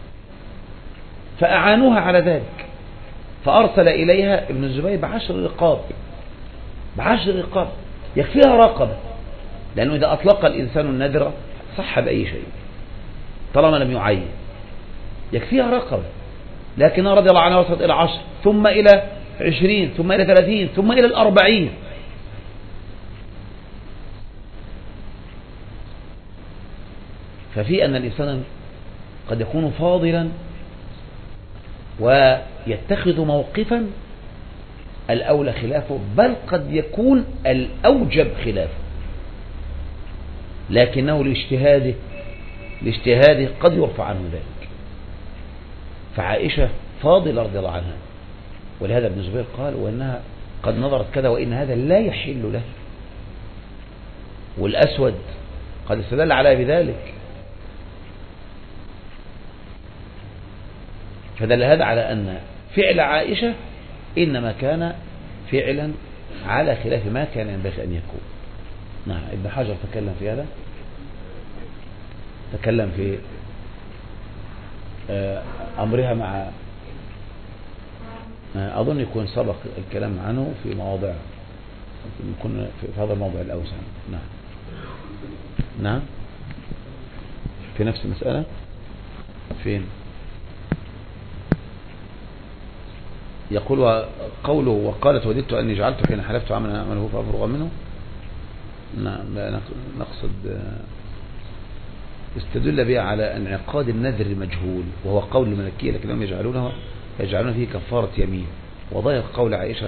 A: فأعانوها على ذلك، فأرسل إليها ابن الزبير بعشر رقاب، بعشر رقاب يكفيها رقبة، لأنه إذا أطلق الإنسان النذر صح بأي شيء طالما لم يعين، يكفيها رقبة. لكنها رضي الله عنها وصلت إلى عشر ثم إلى عشرين ثم إلى ثلاثين ثم إلى الأربعين. ففي أن الإنسان قد يكون فاضلا ويتخذ موقفا الأولى خلافه، بل قد يكون الأوجب خلافه، لكنه لاجتهاده لاجتهاده قد يرفع عنه ذلك. فعائشة فاضلة رضي الله عنها، ولهذا ابن زبير قال وإنها قد نظرت كذا وإن هذا لا يحل له، والأسود قد استدل عليها بذلك. فدل هذا على أن فعل عائشة إنما كان فعلا على خلاف ما كان ينبغي أن يكون. نعم. ابن حجر تكلم في هذا، تكلم في أمرها مع، أظن يكون سبق الكلام عنه في مواضع، يكون في هذا الموضع الأوسع. نعم نعم في نفس المسألة. فين يقول قوله وقالت وددت أني جعلت حين حلفت عملا أعمله فأفرغ منه. نعم نقصد استدل بها على انعقاد النذر المجهول، وهو قول الملكية لكنهم يجعلونه يجعلون فيه كفارة يمين. وضايق قول عائشة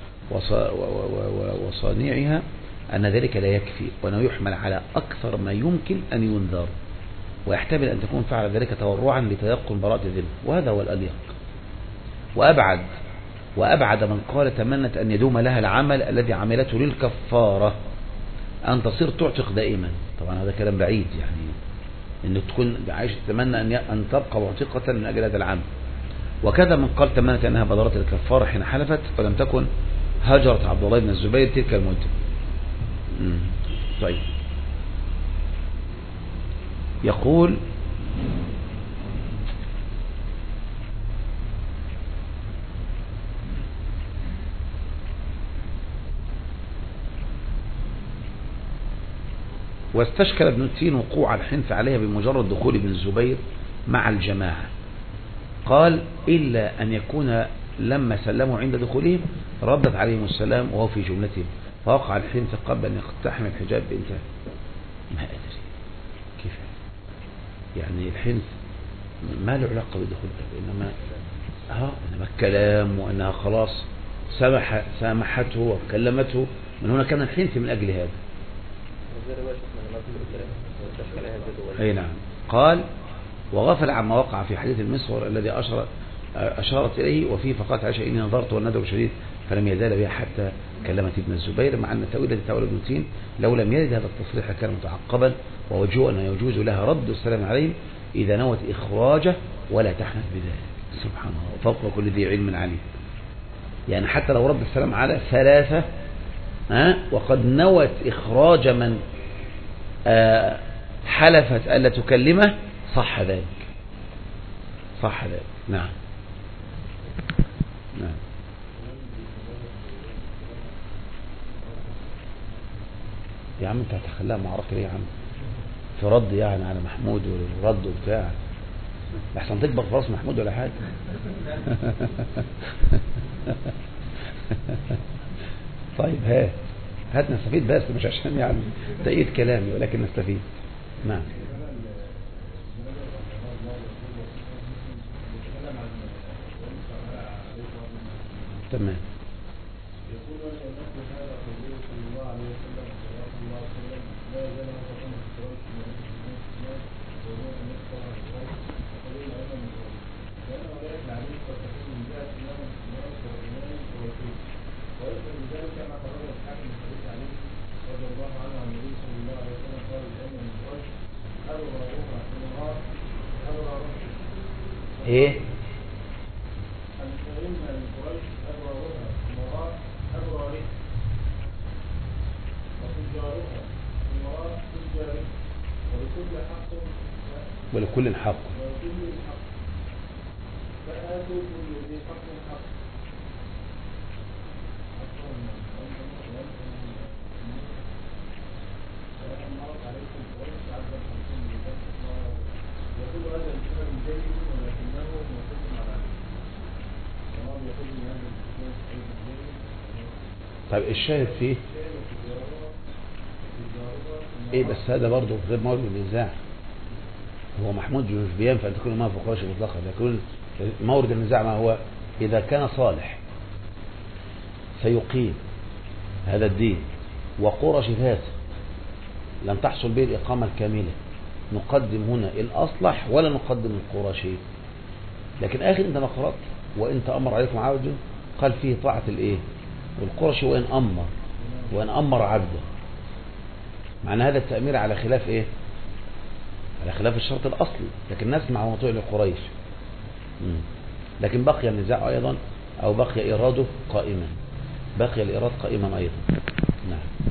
A: وصانعها أن ذلك لا يكفي، وأنه يحمل على أكثر ما يمكن أن ينذر، ويحتمل أن تكون فعل ذلك تورعا لتيقن براءة الذمة، وهذا هو الأليق. وأبعد وأبعد من قال تمنت أن يدوم لها العمل الذي عملته للكفارة أن تصير تعتق دائما. طبعا هذا كلام بعيد، يعني أن تكون عايشة تتمنى أن أن تبقى معتقة من أجل هذا العمل. وكذا من قال تمنت أنها بادرت الكفارة حين حلفت ولم تكن هجرت عبد الله بن الزبير تلك المدة. طيب يقول واستشكل ابن التين وقوع الحنث عليها بمجرد دخول ابن الزبير مع الجماعة. قال إلا أن يكون لما سلموا عند دخولهم ردت عليهم السلام وهو في جملتهم، فوقع الحنث قبل أن يقتحم الحجاب بإنتهاء. ما أدري كيف يعني الحنث ما له علاقة بالدخول، إنما اه إنما الكلام وأنها خلاص سمح سامحته وكلمته، من هنا كان الحنث من أجل هذا. أي نعم. قال وغفل عما وقع في حديث المسور الذي أشار أشارت إليه وفيه فقالت عائشة إني نظرت والندر شديد فلم يزال بها حتى كلمت ابن الزبير، مع أن التأويل الذي تأويل ابن تين لو لم يرد هذا التصريح كان متعقبا، ووجهه أن يجوز لها رد السلام عليه إذا نوت إخراجه ولا تحنث بذلك. سبحان الله، فوق كل ذي علم عليم. يعني حتى لو رد السلام على ثلاثة ها وقد نوت إخراج من آه حلفت ألا تكلمه صح ذلك، صح ذلك. نعم نعم. يا عم انت هتخليها معركة ليه يا عم؟ في رد يعني على محمود ورد وبتاع، لحسن تكبر في راس محمود ولا حاجة. طيب هات هات نستفيد، بس مش عشان يعني تأييد كلامي ولكن نستفيد. نعم تمام. ايه ولكل حق. طيب الشاهد فيه ايه؟ بس هذا برضه غير مورد النزاع. هو محمود مش بينفع تكون ما فوقهاش مطلقا، لكن مورد النزاع ما هو اذا كان صالح سيقيم هذا الدين وقرش فاسد لم تحصل به الإقامة الكاملة، نقدم هنا الأصلح ولا نقدم القرشي. لكن آخر انت ما قرأت وانت أمر عليكم عبد قال فيه طاعة الايه والقرشي، وإن أمر وإن أمر عبده معنى هذا التأمير على خلاف إيه؟ على خلاف الشرط الأصلي، لكن نسمع موضوع لقريش. لكن بقي النزاع أيضا، أو بقي إيراده قائما، بقي الإيراد قائما أيضا. نعم.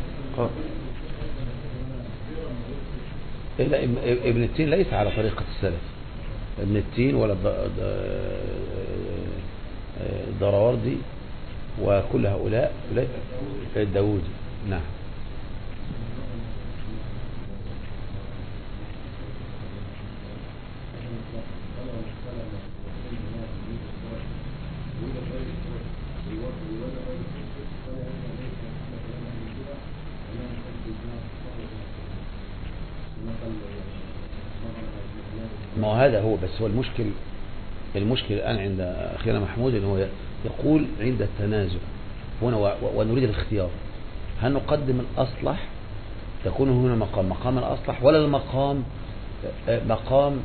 A: إلا ابن التين ليس على طريقة السلف، ابن التين ولا الدراوردي وكل هؤلاء الداودي. نعم. ما هذا هو، بس هو المشكل المشكل الآن عند أخينا محمود إنه هو يقول عند التنازع هنا ونريد الاختيار، هل نقدم الأصلح تكون هنا مقام مقام الأصلح، ولا المقام مقام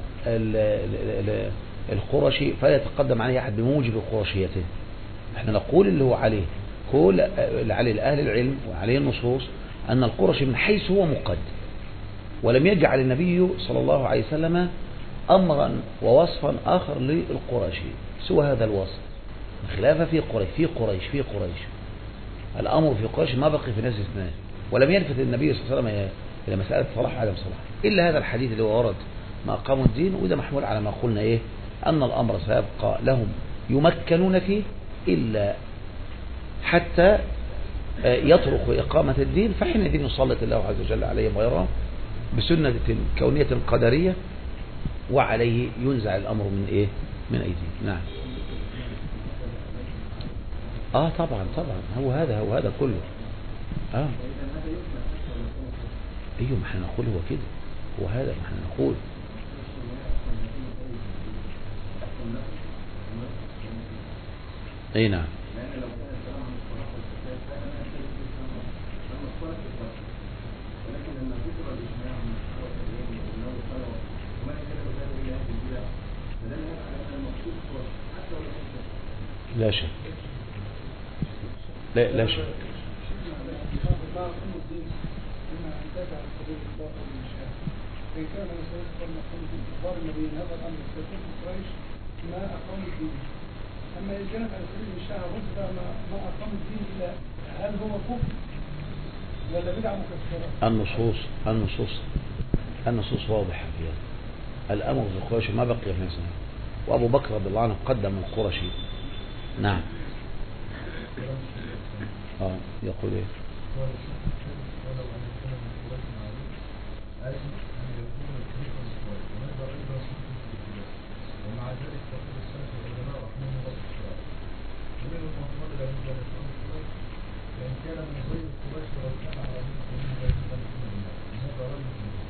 A: القرشي فلا يتقدم عليه أحد بموجب قرشيته؟ احنا نقول اللي هو عليه كل اللي عليه أهل العلم وعليه النصوص أن القرشي من حيث هو مقدم، ولم يجعل النبي صلى الله عليه وسلم أمرا ووصفا آخر للقرشي سوى هذا الوصف، خلافه في قريش في قريش في قريش الأمر في قريش ما بقي في ناس اثنين، ولم يلفت النبي صلى الله عليه وسلم إلى مسألة صلاح وعدم صلاح إلا هذا الحديث اللي هو ورد ما أقاموا الدين، وده محمول على ما قلنا إيه، أن الأمر سيبقى لهم يمكنون فيه إلا حتى يتركوا إقامة الدين، فحينئذ يسلط الله عز وجل عليهم غيرهم بسنة كونية قدرية، وعليه ينزع الأمر من إيه؟ من أيديهم. نعم. آه طبعا طبعا هو هذا هو هذا كله. آه أيوه ما احنا نقول هو كده، هو هذا ما احنا نقول. أي نعم. لا شك لا لا شك
E: إن كان سيذكر مقام إخبار النبي هذا الأمر سيكون في قريش ما أقام الدين، أما إن كانت على سبيل المشاهد رتبة ما ما أقام الدين إلا هل هو كفر ولا بدعة مكفرة؟
A: النصوص النصوص النصوص واضحة في هذا الأمر في قريش ما بقي في نفسه، وأبو بكر رضي الله عنه قدم القرشي. نعم. آه يقول إيه؟
F: ومع ذلك تقول السلف والعلماء رحمهم الله الشرع ومن المفضل الى مجالس القريش فان كان من غير القريش ولو كان عربيا فمن لا يجوز ان يكون اماما، هذا راي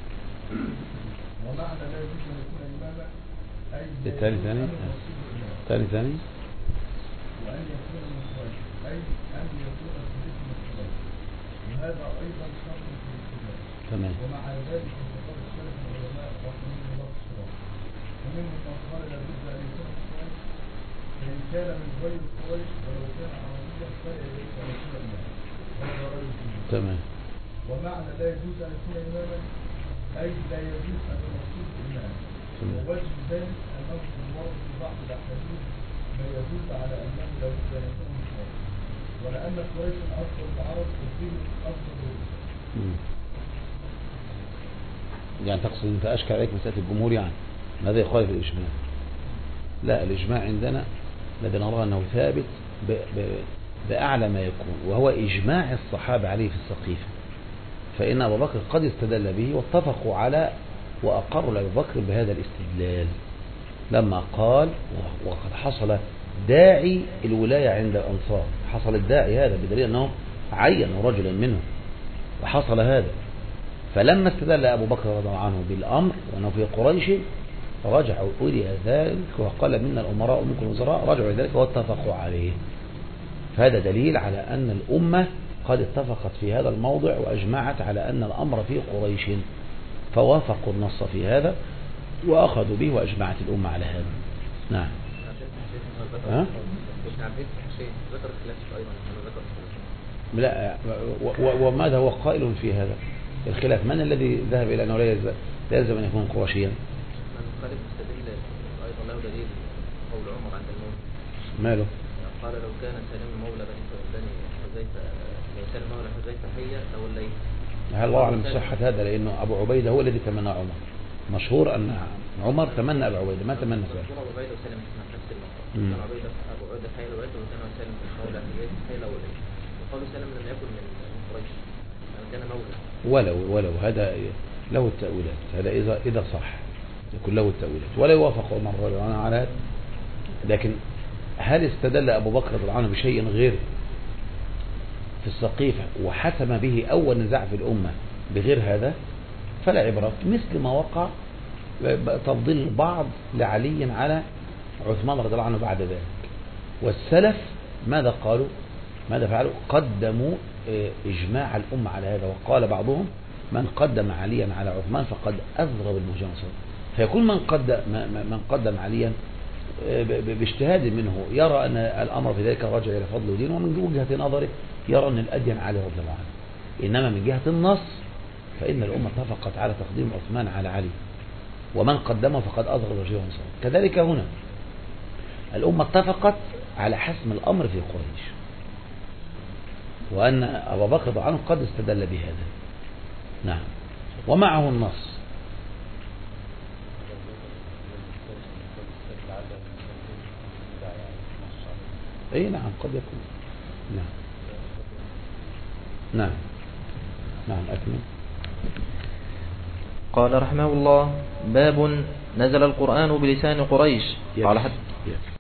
F: ومعنى لا يجوز ان يكون اماما اي
A: ثاني ثاني ثاني ثاني
F: وان يكون من قريش اي ان يكون الخليفه من قريش، وهذا ايضا شرط في الاتباع.
A: تمام.
F: ومع ذلك فقد السلف والعلماء رحمهم الله الشرع ومنهم من قال لا بد ان يكون قريش، فان كان من غير قريش ولو كان عربيا فلا يجوز ان يكون اماما، هذا راي الجمهور.
A: تمام.
F: ومعنى لا يجوز ان يكون اماما اي لا يجوز ان يصير اماما، ووجه ذلك انه في الورد في بعض الاحاديث ما يدل على انه لا بد ان يكون من قريش، ولان قريش افضل العرب والدين افضل الرسل.
A: يعني تقصد انت اشكل عليك مسألة الجمهور، يعني ماذا يخالف الإجماع؟ لا، الإجماع عندنا الذي نرى أنه ثابت ب... ب... بأعلى ما يكون، وهو إجماع الصحابة عليه في السقيفة، فإن أبو بكر قد استدل به واتفقوا على وأقروا لأبو بكر بهذا الاستدلال لما قال وقد حصل داعي الولاية عند الأنصار، حصل الداعي هذا بدليل أنهم عينوا رجلا منهم وحصل هذا، فلما استدل أبو بكر رضي الله عنه بالأمر وأنه في قريش رجعوا إلى ذلك وقال منا الأمراء ومنكم الوزراء، رجعوا إلى ذلك واتفقوا عليه. فهذا دليل على أن الأمة قد اتفقت في هذا الموضع وأجمعت على أن الأمر في قريش، فوافقوا النص في هذا وأخذوا به وأجمعت الأمة على هذا. نعم. ها؟ لا، وماذا هو قائل في هذا؟ الخلاف من الذي ذهب إلى أنه لا يلزم لا يلزم أن يكون قرشيا؟
B: من خالف مستدل أيضا له دليل قول عمر عند الموت.
A: ماله؟
B: قال لو كان سالم مولى بني بني حذيفة لو سالم مولى حذيفة حيا لوليت.
A: هل الله أعلم بصحة هذا؟ لأنه أبو عبيدة هو الذي تمنى عمر. مشهور أن عمر تمنى أبو عبيدة ما تمنى سالم.
B: أبو عبيدة وسالم في نفس المقام. كان عبيدة أبو عبيدة حي لوليت وكان سالم مولى حذيفة حي لوليت. وقالوا سالم لم يكن من قريش كان مولى.
A: ولو ولو هذا له التأويلات، هذا إذا إذا صح يكون له التأويلات ولا يوافق عمر رضي الله عنه على هذا. لكن هل استدل أبو بكر رضي الله عنه بشيء غير في السقيفة وحسم به أول نزاع في الأمة بغير هذا؟ فلا عبرة، مثل ما وقع تفضيل البعض لعلي على عثمان رضي الله عنه بعد ذلك. والسلف ماذا قالوا؟ ماذا فعلوا؟ قدموا إجماع الأمة على هذا، وقال بعضهم من قدم عليا على عثمان فقد أذغب المجانصة. فيكون من قدم من قدم عليا باجتهاد منه يرى أن الأمر في ذلك راجع إلى فضل ودين، ومن وجهة نظره يرى أن الأدين علي رضي الله عنه. إنما من جهة النص فإن الأمة اتفقت على تقديم عثمان على علي، ومن قدمه فقد أذغب المجانصة. كذلك هنا الأمة اتفقت على حسم الأمر في قريش، وأن أبا بكر رضي الله عنه قد استدل بهذا. نعم، ومعه النص. اي نعم قد يكون. نعم نعم نعم أكمل.
B: قال رحمه الله: باب نزل القرآن بلسان قريش. قال حد